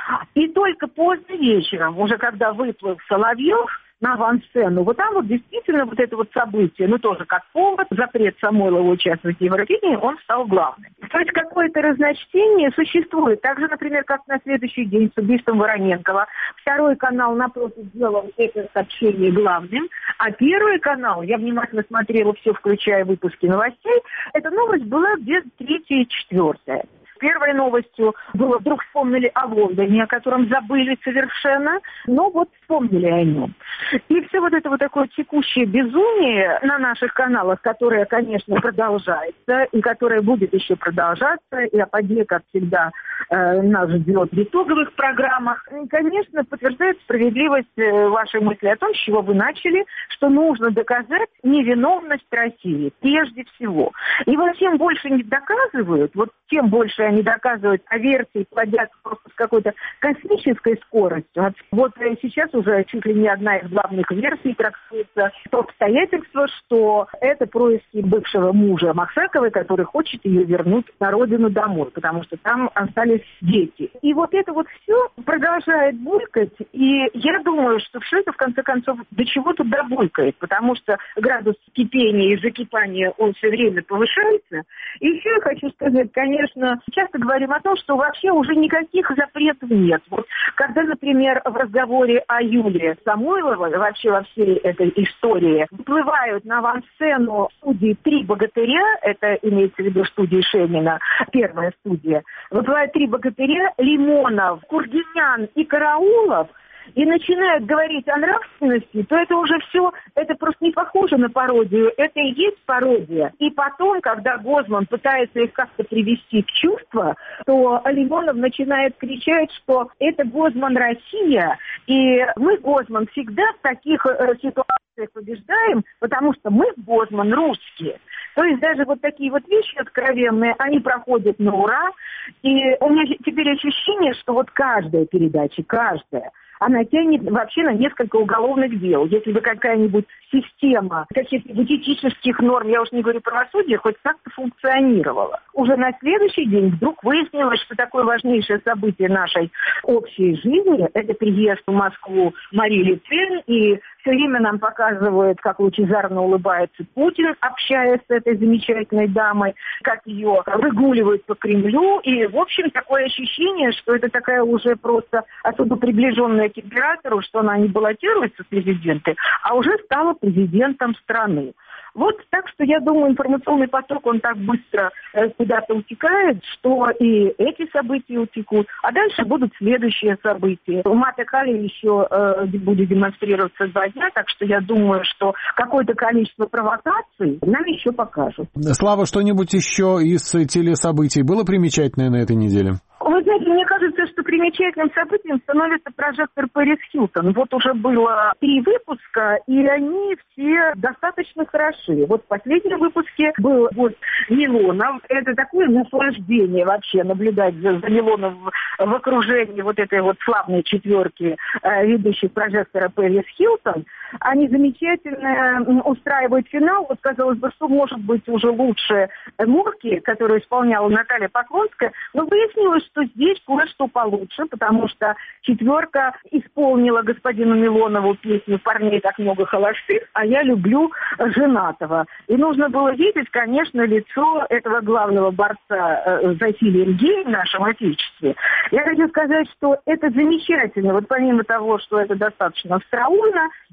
И только поздно вечером, уже когда выплыл Соловьев на авансцену, вот там вот действительно вот это вот событие, ну тоже как повод, запрет Самойлова участвовать в Евровидении, он стал главным. То есть какое-то разночтение существует. Так же, например, как на следующий день с убийством Вороненкова. Второй канал, напротив, сделал это сообщение главным, а Первый канал, я внимательно смотрела все, включая выпуски новостей, эта новость была где-то 3-я и 4-я. Первой новостью было, вдруг вспомнили о Лондоне, о котором забыли совершенно, но вот вспомнили о нем. И все вот это вот такое текущее безумие на наших каналах, которое, конечно, продолжается, и которое будет еще продолжаться, и апогей, как всегда, нас ждет в итоговых программах, конечно, подтверждает справедливость вашей мысли о том, с чего вы начали, что нужно доказать невиновность России, прежде всего. И вот чем больше не доказывают, вот тем больше они доказывают, а версии плодятся просто с какой-то космической скоростью. Вот сейчас уже чуть ли не одна из главных версий трактуется то обстоятельство, что это происки бывшего мужа Максаковой, который хочет ее вернуть на родину домой, потому что там остались дети. И вот это вот все продолжает булькать, и я думаю, что все это в конце концов до чего-то добулькает, потому что градус кипения и закипания, он все время повышается. И еще я хочу сказать, конечно, часто говорим о том, что вообще уже никаких запретов нет. Вот когда, например, в разговоре о Юлии Самойловой, вообще во всей этой истории, выплывают на авансцену студии «Три богатыря», это имеется в виду студия Шенина, первая студия, выплывают «Три богатыря», Лимонов, Кургинян и Караулов, и начинают говорить о нравственности, то это уже все, это просто не похоже на пародию, это и есть пародия. И потом, когда Гозман пытается их как-то привести в чувство, то Лимонов начинает кричать, что это Гозман Россия, и мы, Гозман, всегда в таких ситуациях побеждаем, потому что мы, Гозман, русские. То есть даже вот такие вот вещи откровенные, они проходят на ура, и у меня теперь ощущение, что вот каждая передача, каждая, она тянет вообще на несколько уголовных дел. Если бы какая-нибудь система каких-то этических норм, я уж не говорю правосудия, хоть как-то функционировала. Уже на следующий день вдруг выяснилось, что такое важнейшее событие нашей общей жизни – это приезд в Москву Марии Ле Пен, и все время нам показывают, как лучезарно улыбается Путин, общаясь с этой замечательной дамой, как ее выгуливают по Кремлю. И, в общем, такое ощущение, что это такая уже просто особо приближенная к императору, что она не баллотируется в президенты, а уже стала президентом страны. Вот так что, я думаю, информационный поток, он так быстро куда-то утекает, что и эти события утекут, а дальше будут следующие события. Мата Кали еще будет демонстрироваться 2 дня, так что я думаю, что какое-то количество провокаций нам еще покажут. Слава, что-нибудь еще из телесобытий было примечательное на этой неделе? Вы знаете, мне кажется, что примечательным событием становится прожектор Пэрис Хилтон. Вот уже было 3 выпуска, и они все достаточно хороши. Вот в последнем выпуске был вот Милонов. Это такое наслаждение вообще наблюдать за Милоновым в окружении вот этой вот славной четверки ведущих прожектора Пэрис Хилтон. Они замечательно устраивают финал. Вот, казалось бы, что может быть уже лучше Мурки, которую исполняла Наталья Поклонская. Но выяснилось, что здесь кое-что получше, потому что четверка исполнила господину Милонову песню «Парней так много холостых, а я люблю женатого». И нужно было видеть, конечно, лицо этого главного борца за силу геев в нашем Отечестве. Я хочу сказать, что это замечательно. Вот помимо того, что это достаточно остроумно,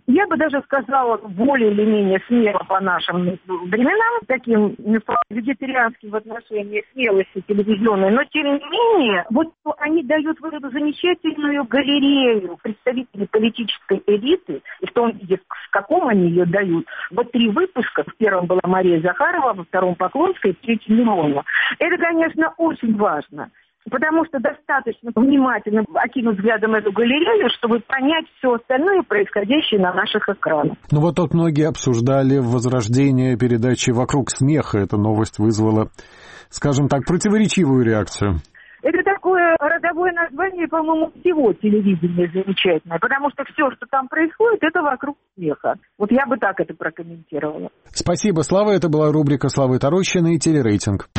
я бы даже сказала, более или менее смело по нашим временам, таким вегетарианским в отношении смелости телевизионной, но тем не менее, вот они дают вот эту замечательную галерею представителей политической элиты, и в том виде, в каком они ее дают. Вот 3 выпуска, в первом была Мария Захарова, во втором Поклонская, в третьем Миронова. Это, конечно, очень важно. Потому что достаточно внимательно окинуть взглядом эту галерею, чтобы понять все остальное, происходящее на наших экранах. Ну вот тут многие обсуждали возрождение передачи «Вокруг смеха». Эта новость вызвала, скажем так, противоречивую реакцию. Это такое родовое название, по-моему, всего телевидения замечательное, потому что все, что там происходит, это вокруг смеха. Вот я бы так это прокомментировала. Спасибо, Слава. Это была рубрика Славы Тарощиной и телерейтинг.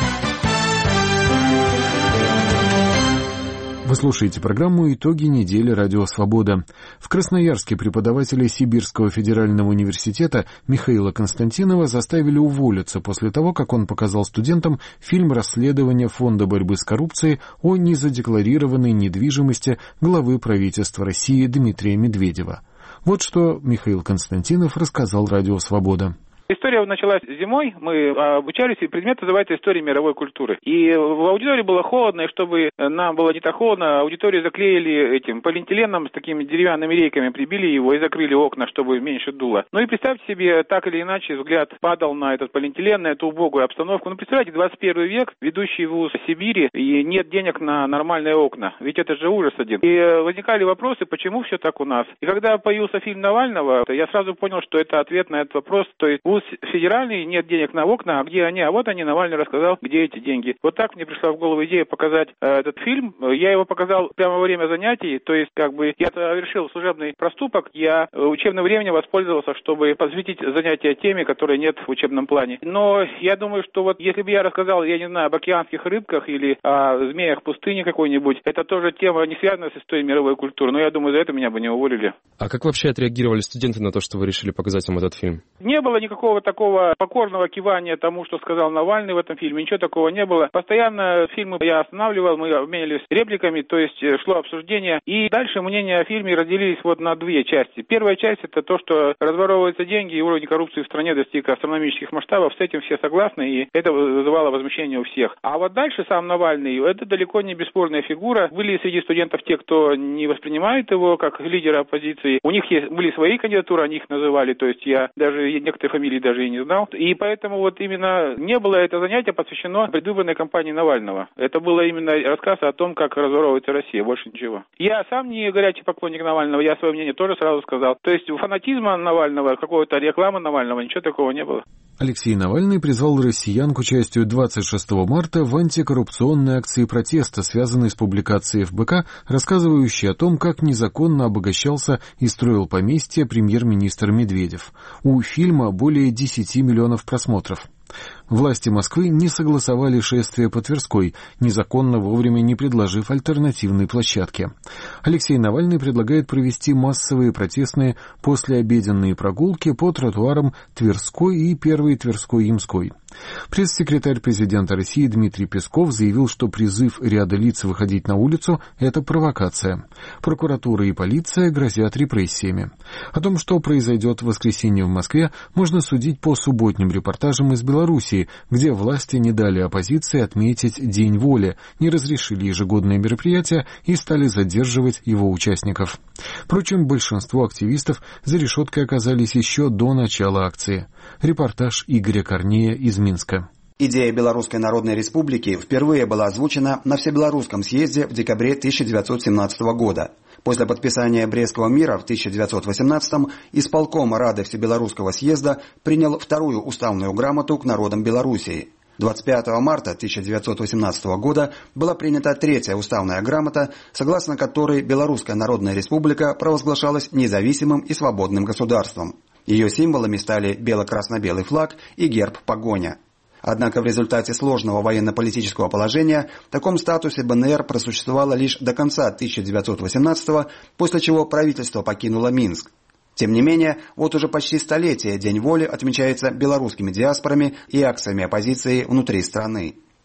Вы слушаете программу «Итоги недели. Радио Свобода». В Красноярске преподавателя Сибирского федерального университета Михаила Константинова заставили уволиться после того, как он показал студентам фильм расследования Фонда борьбы с коррупцией о незадекларированной недвижимости главы правительства России Дмитрия Медведева. Вот что Михаил Константинов рассказал «Радио Свобода». История началась зимой, мы обучались, и предмет называется «История мировой культуры». И в аудитории было холодно, и чтобы нам было не так холодно, аудиторию заклеили этим полиэтиленом с такими деревянными рейками, прибили его и закрыли окна, чтобы меньше дуло. Ну и представьте себе, так или иначе взгляд падал на этот полиэтилен, на эту убогую обстановку. Ну представляете, 21 век, ведущий вуз Сибири, и нет денег на нормальные окна. Ведь это же ужас один. И возникали вопросы, почему все так у нас. И когда появился фильм Навального, я сразу понял, что это ответ на этот вопрос. То есть вуз федеральный, нет денег на окна, а где они? А вот они, Навальный рассказал, где эти деньги. Вот так мне пришла в голову идея показать этот фильм. Я его показал прямо во время занятий, то есть как бы я совершил служебный проступок, я учебным временем воспользовался, чтобы посвятить занятия теме, которой нет в учебном плане. Но я думаю, что вот если бы я рассказал, я не знаю, об океанских рыбках или о змеях пустыни какой-нибудь, это тоже тема не связана с историей мировой культуры, но я думаю, за это меня бы не уволили. А как вообще отреагировали студенты на то, что вы решили показать им этот фильм? Не было никакого такого покорного кивания тому, что сказал Навальный в этом фильме. Ничего такого не было. Постоянно фильмы я останавливал, мы обменялись репликами, то есть шло обсуждение. И дальше мнения о фильме разделились вот на 2 части. Первая часть — это то, что разворовываются деньги, и уровень коррупции в стране достиг астрономических масштабов. С этим все согласны, и это вызывало возмущение у всех. А вот дальше сам Навальный — это далеко не бесспорная фигура. Были среди студентов те, кто не воспринимает его как лидера оппозиции. У них были свои кандидатуры, они их называли, то есть я даже некоторые фамилии даже и не знал. И поэтому вот именно не было это занятие посвящено предвыборной кампании Навального. Это было именно рассказ о том, как разворовывается Россия, больше ничего. Я сам не горячий поклонник Навального, я свое мнение тоже сразу сказал. То есть фанатизма Навального, какого-то рекламы Навального, ничего такого не было. Алексей Навальный призвал россиян к участию 26 марта в антикоррупционной акции протеста, связанной с публикацией ФБК, рассказывающей о том, как незаконно обогащался и строил поместье премьер-министр Медведев. У фильма более 10 миллионов просмотров. Власти Москвы не согласовали шествие по Тверской, незаконно вовремя не предложив альтернативной площадки. Алексей Навальный предлагает провести массовые протестные послеобеденные прогулки по тротуарам Тверской и Первой Тверской-Ямской. Пресс-секретарь президента России Дмитрий Песков заявил, что призыв ряда лиц выходить на улицу – это провокация. Прокуратура и полиция грозят репрессиями. О том, что произойдет в воскресенье в Москве, можно судить по субботним репортажам из Белоруссии, где власти не дали оппозиции отметить День воли, не разрешили ежегодные мероприятия и стали задерживать его участников. Впрочем, большинство активистов за решеткой оказались еще до начала акции. Репортаж Игоря Корнея из Минска. Идея Белорусской Народной Республики впервые была озвучена на Всебелорусском съезде в декабре 1917 года. После подписания Брестского мира в 1918-м исполком Рады Всебелорусского съезда принял вторую уставную грамоту к народам Белоруссии. 25 марта 1918 года была принята третья уставная грамота, согласно которой Белорусская Народная Республика провозглашалась независимым и свободным государством. Ее символами стали бело-красно-белый флаг и герб-погоня. Однако в результате сложного военно-политического положения в таком статусе БНР просуществовала лишь до конца 1918-го, после чего правительство покинуло Минск. Тем не менее, вот уже почти столетие День воли отмечается белорусскими диаспорами и акциями оппозиции внутри страны.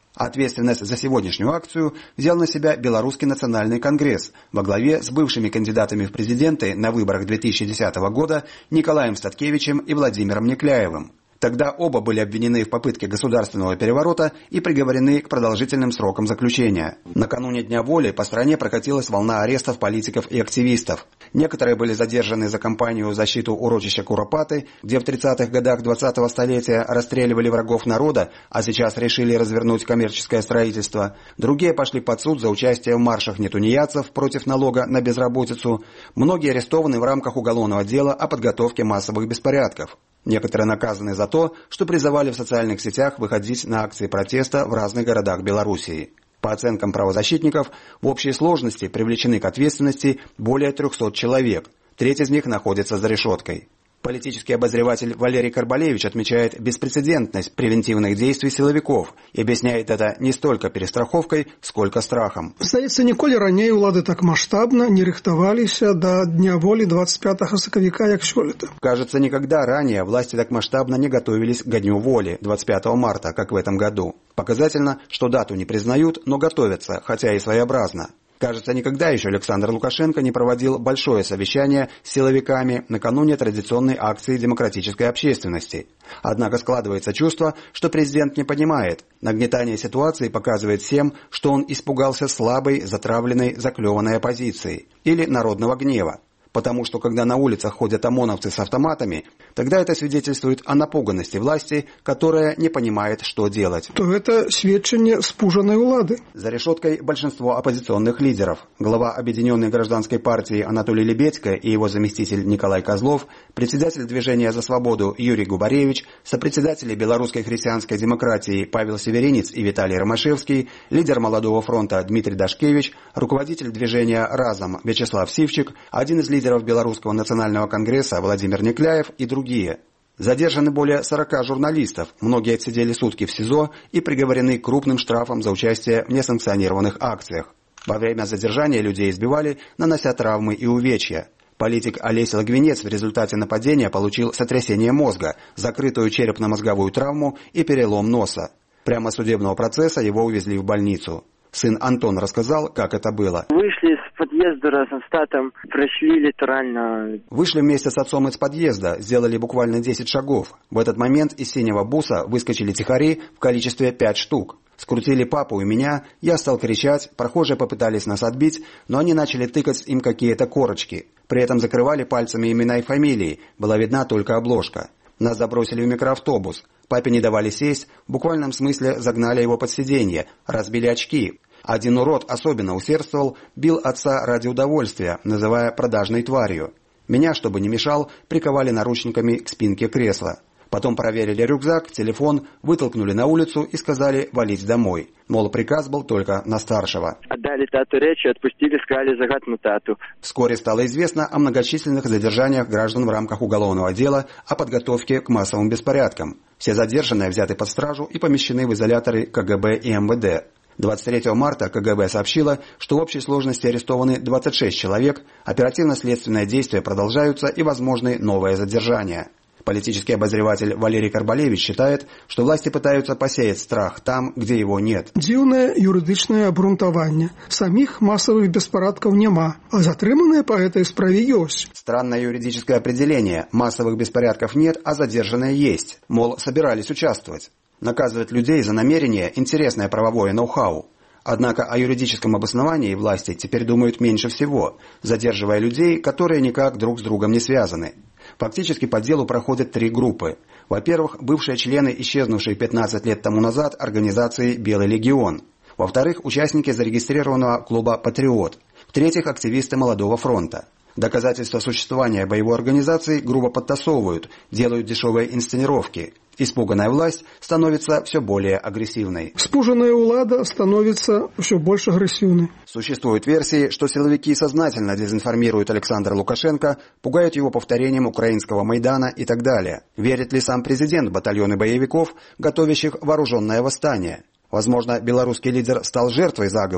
Ответственность за сегодняшнюю акцию взял на себя Белорусский национальный конгресс во главе с бывшими кандидатами в президенты на выборах 2010 года Николаем Статкевичем и Владимиром Некляевым. Тогда оба были обвинены в попытке государственного переворота и приговорены к продолжительным срокам заключения. Накануне Дня воли по стране прокатилась волна арестов политиков и активистов. Некоторые были задержаны за кампанию в защиту урочища Куропаты, где в 30-х годах 20-го столетия расстреливали врагов народа, а сейчас решили развернуть коммерческое строительство. Другие пошли под суд за участие в маршах нетунеядцев против налога на безработицу. Многие арестованы в рамках уголовного дела о подготовке массовых беспорядков. Некоторые наказаны за то, что призывали в социальных сетях выходить на акции протеста в разных городах Белоруссии. По оценкам правозащитников, в общей сложности привлечены к ответственности более 300 человек. Треть из них находится за решеткой. Политический обозреватель Валерий Карбалевич отмечает беспрецедентность превентивных действий силовиков и объясняет это не столько перестраховкой, сколько страхом. Здаецца, ніколі раней улады так масштабна не рыхтаваліся до Дня воли 25 сакавіка, як сёлета. Кажется, никогда ранее власти так масштабно не готовились к Дню воли 25 марта, как в этом году. Показательно, что дату не признают, но готовятся, хотя и своеобразно. Кажется, никогда еще Александр Лукашенко не проводил большое совещание с силовиками накануне традиционной акции демократической общественности. Однако складывается чувство, что президент не понимает. Нагнетание ситуации показывает всем, что он испугался слабой, затравленной, заклеванной оппозиции или народного гнева. Потому что когда на улицах ходят ОМОНовцы с автоматами, тогда это свидетельствует о напуганности власти, которая не понимает, что делать. То это сведчение спуженной улады. За решеткой большинство оппозиционных лидеров. Глава Объединенной гражданской партии Анатолий Лебедько и его заместитель Николай Козлов, председатель Движения за свободу Юрий Губаревич, сопредседатели Белорусской христианской демократии Павел Северинец и Виталий Ромашевский, лидер Молодого фронта Дмитрий Дашкевич, руководитель движения «Разом» Вячеслав Сивчик, один из лидеров Белорусского национального конгресса Владимир Некляев и другие. Задержаны более 40 журналистов, многие отсидели сутки в СИЗО и приговорены к крупным штрафам за участие в несанкционированных акциях. Во время задержания людей избивали, нанося травмы и увечья. Политик Олесь Логвинец в результате нападения получил сотрясение мозга, закрытую черепно-мозговую травму и перелом носа. Прямо с судебного процесса его увезли в больницу. Сын Антон рассказал, как это было. Вышли из подъезда разом с татом, прошли литерально. Вышли вместе с отцом из подъезда, сделали буквально 10 шагов. В этот момент из синего буса выскочили тихари в количестве 5 штук. Скрутили папу и меня, я стал кричать, прохожие попытались нас отбить, но они начали тыкать им какие-то корочки. При этом закрывали пальцами имена и фамилии, была видна только обложка. Нас забросили в микроавтобус. Папе не давали сесть, в буквальном смысле загнали его под сиденье, разбили очки. Один урод особенно усердствовал, бил отца ради удовольствия, называя продажной тварью. Меня, чтобы не мешал, приковали наручниками к спинке кресла. Потом проверили рюкзак, телефон, вытолкнули на улицу и сказали валить домой. Мол, приказ был только на старшего. Отдали тату речь и отпустили, сказали загад на тату. Вскоре стало известно о многочисленных задержаниях граждан в рамках уголовного дела о подготовке к массовым беспорядкам. Все задержанные взяты под стражу и помещены в изоляторы КГБ и МВД. 23 марта КГБ сообщила, что в общей сложности арестованы 26 человек, оперативно-следственные действия продолжаются и возможны новые задержания. Политический обозреватель Валерий Карбалевич считает, что власти пытаются посеять страх там, где его нет. Дзіўнае юрыдычнае абрунтаванне. Самих массовых беспарадкаў няма, а затрыманыя по этой справе ёсць. Странное юридическое определение. Массовых беспорядков нет, а задержанные есть. Мол, собирались участвовать. Наказывать людей за намерение – интересное правовое ноу-хау. Однако о юридическом обосновании власти теперь думают меньше всего, задерживая людей, которые никак друг с другом не связаны. Фактически по делу проходят 3 группы. Во-первых, бывшие члены, исчезнувшей 15 лет тому назад организации «Белый легион». Во-вторых, участники зарегистрированного клуба «Патриот». В-третьих, активисты Молодого фронта. Доказательства существования боевой организации грубо подтасовывают, делают дешевые инсценировки. Испуганная власть становится все более агрессивной. Спуженная улада становится все больше агрессивной. Существуют версии, что силовики сознательно дезинформируют Александра Лукашенко, пугают его повторением украинского Майдана и так далее. Верит ли сам президент в батальоны боевиков, готовящих вооруженное восстание? Возможно, белорусский лидер стал жертвой заговора.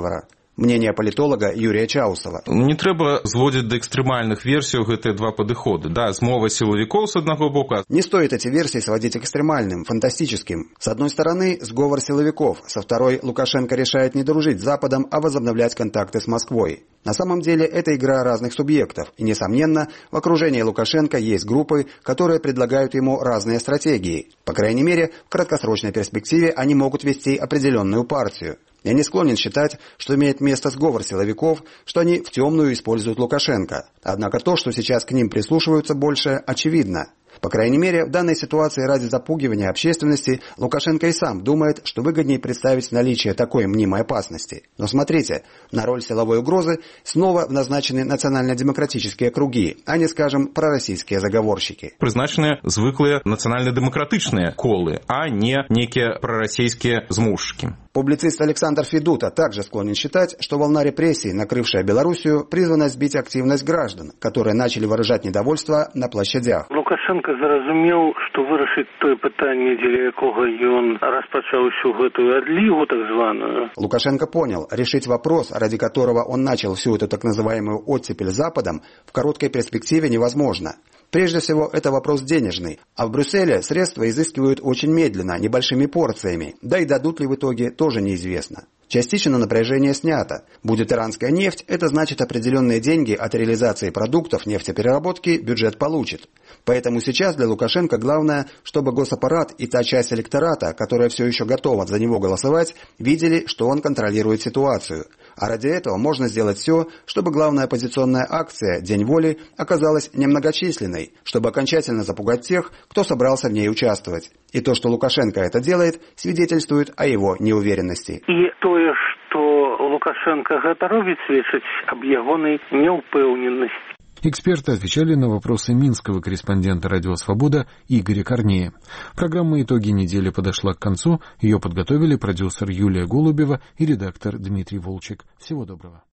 Мнение политолога Юрия Чаусова. Не трэба зводзіць да экстрэмальных версій гэтыя два падыходы. Да, змова силовиков с одного бока. Не стоит эти версии сводить к экстремальным, фантастическим. С одной стороны, сговор силовиков, со второй, Лукашенко решает не дружить с Западом, а возобновлять контакты с Москвой. На самом деле, это игра разных субъектов, и, несомненно, в окружении Лукашенко есть группы, которые предлагают ему разные стратегии. По крайней мере, в краткосрочной перспективе они могут вести определенную партию. Я не склонен считать, что имеет место сговор силовиков, что они в темную используют Лукашенко. Однако то, что сейчас к ним прислушиваются больше, очевидно. По крайней мере, в данной ситуации ради запугивания общественности Лукашенко и сам думает, что выгоднее представить наличие такой мнимой опасности. Но смотрите, на роль силовой угрозы снова назначены национально-демократические круги, а не, скажем, пророссийские заговорщики. Призначены звыклые национально-демократичные колы, а не некие пророссийские змушки. Публицист Александр Федута также склонен считать, что волна репрессий, накрывшая Белоруссию, призвана сбить активность граждан, которые начали выражать недовольство на площадях. Лукашенко зразумеў, што вырашыць тое пытанне, дзеля якога ён распачаў усю гэтую адлігу, так званую. Лукашенко понял, решить вопрос, ради которого он начал всю эту так называемую оттепель Западом, в короткой перспективе невозможно. Прежде всего, это вопрос денежный, а в Брюсселе средства изыскивают очень медленно, небольшими порциями, да и дадут ли в итоге тоже неизвестно. Частично напряжение снято. Будет иранская нефть, это значит определенные деньги от реализации продуктов нефтепереработки бюджет получит. Поэтому сейчас для Лукашенко главное, чтобы госаппарат и та часть электората, которая все еще готова за него голосовать, видели, что он контролирует ситуацию. А ради этого можно сделать все, чтобы главная оппозиционная акция «День воли» оказалась немногочисленной, чтобы окончательно запугать тех, кто собрался в ней участвовать. И то, что Лукашенко это делает, свидетельствует о его неуверенности. И тое, что Лукашенко гэта робіць, сведчыць аб ягонай неўпэўненасці. Эксперты отвечали на вопросы минского корреспондента «Радио Свобода» Игоря Корнея. Программа «Итоги недели» подошла к концу. Ее подготовили продюсер Юлия Голубева и редактор Дмитрий Волчек. Всего доброго.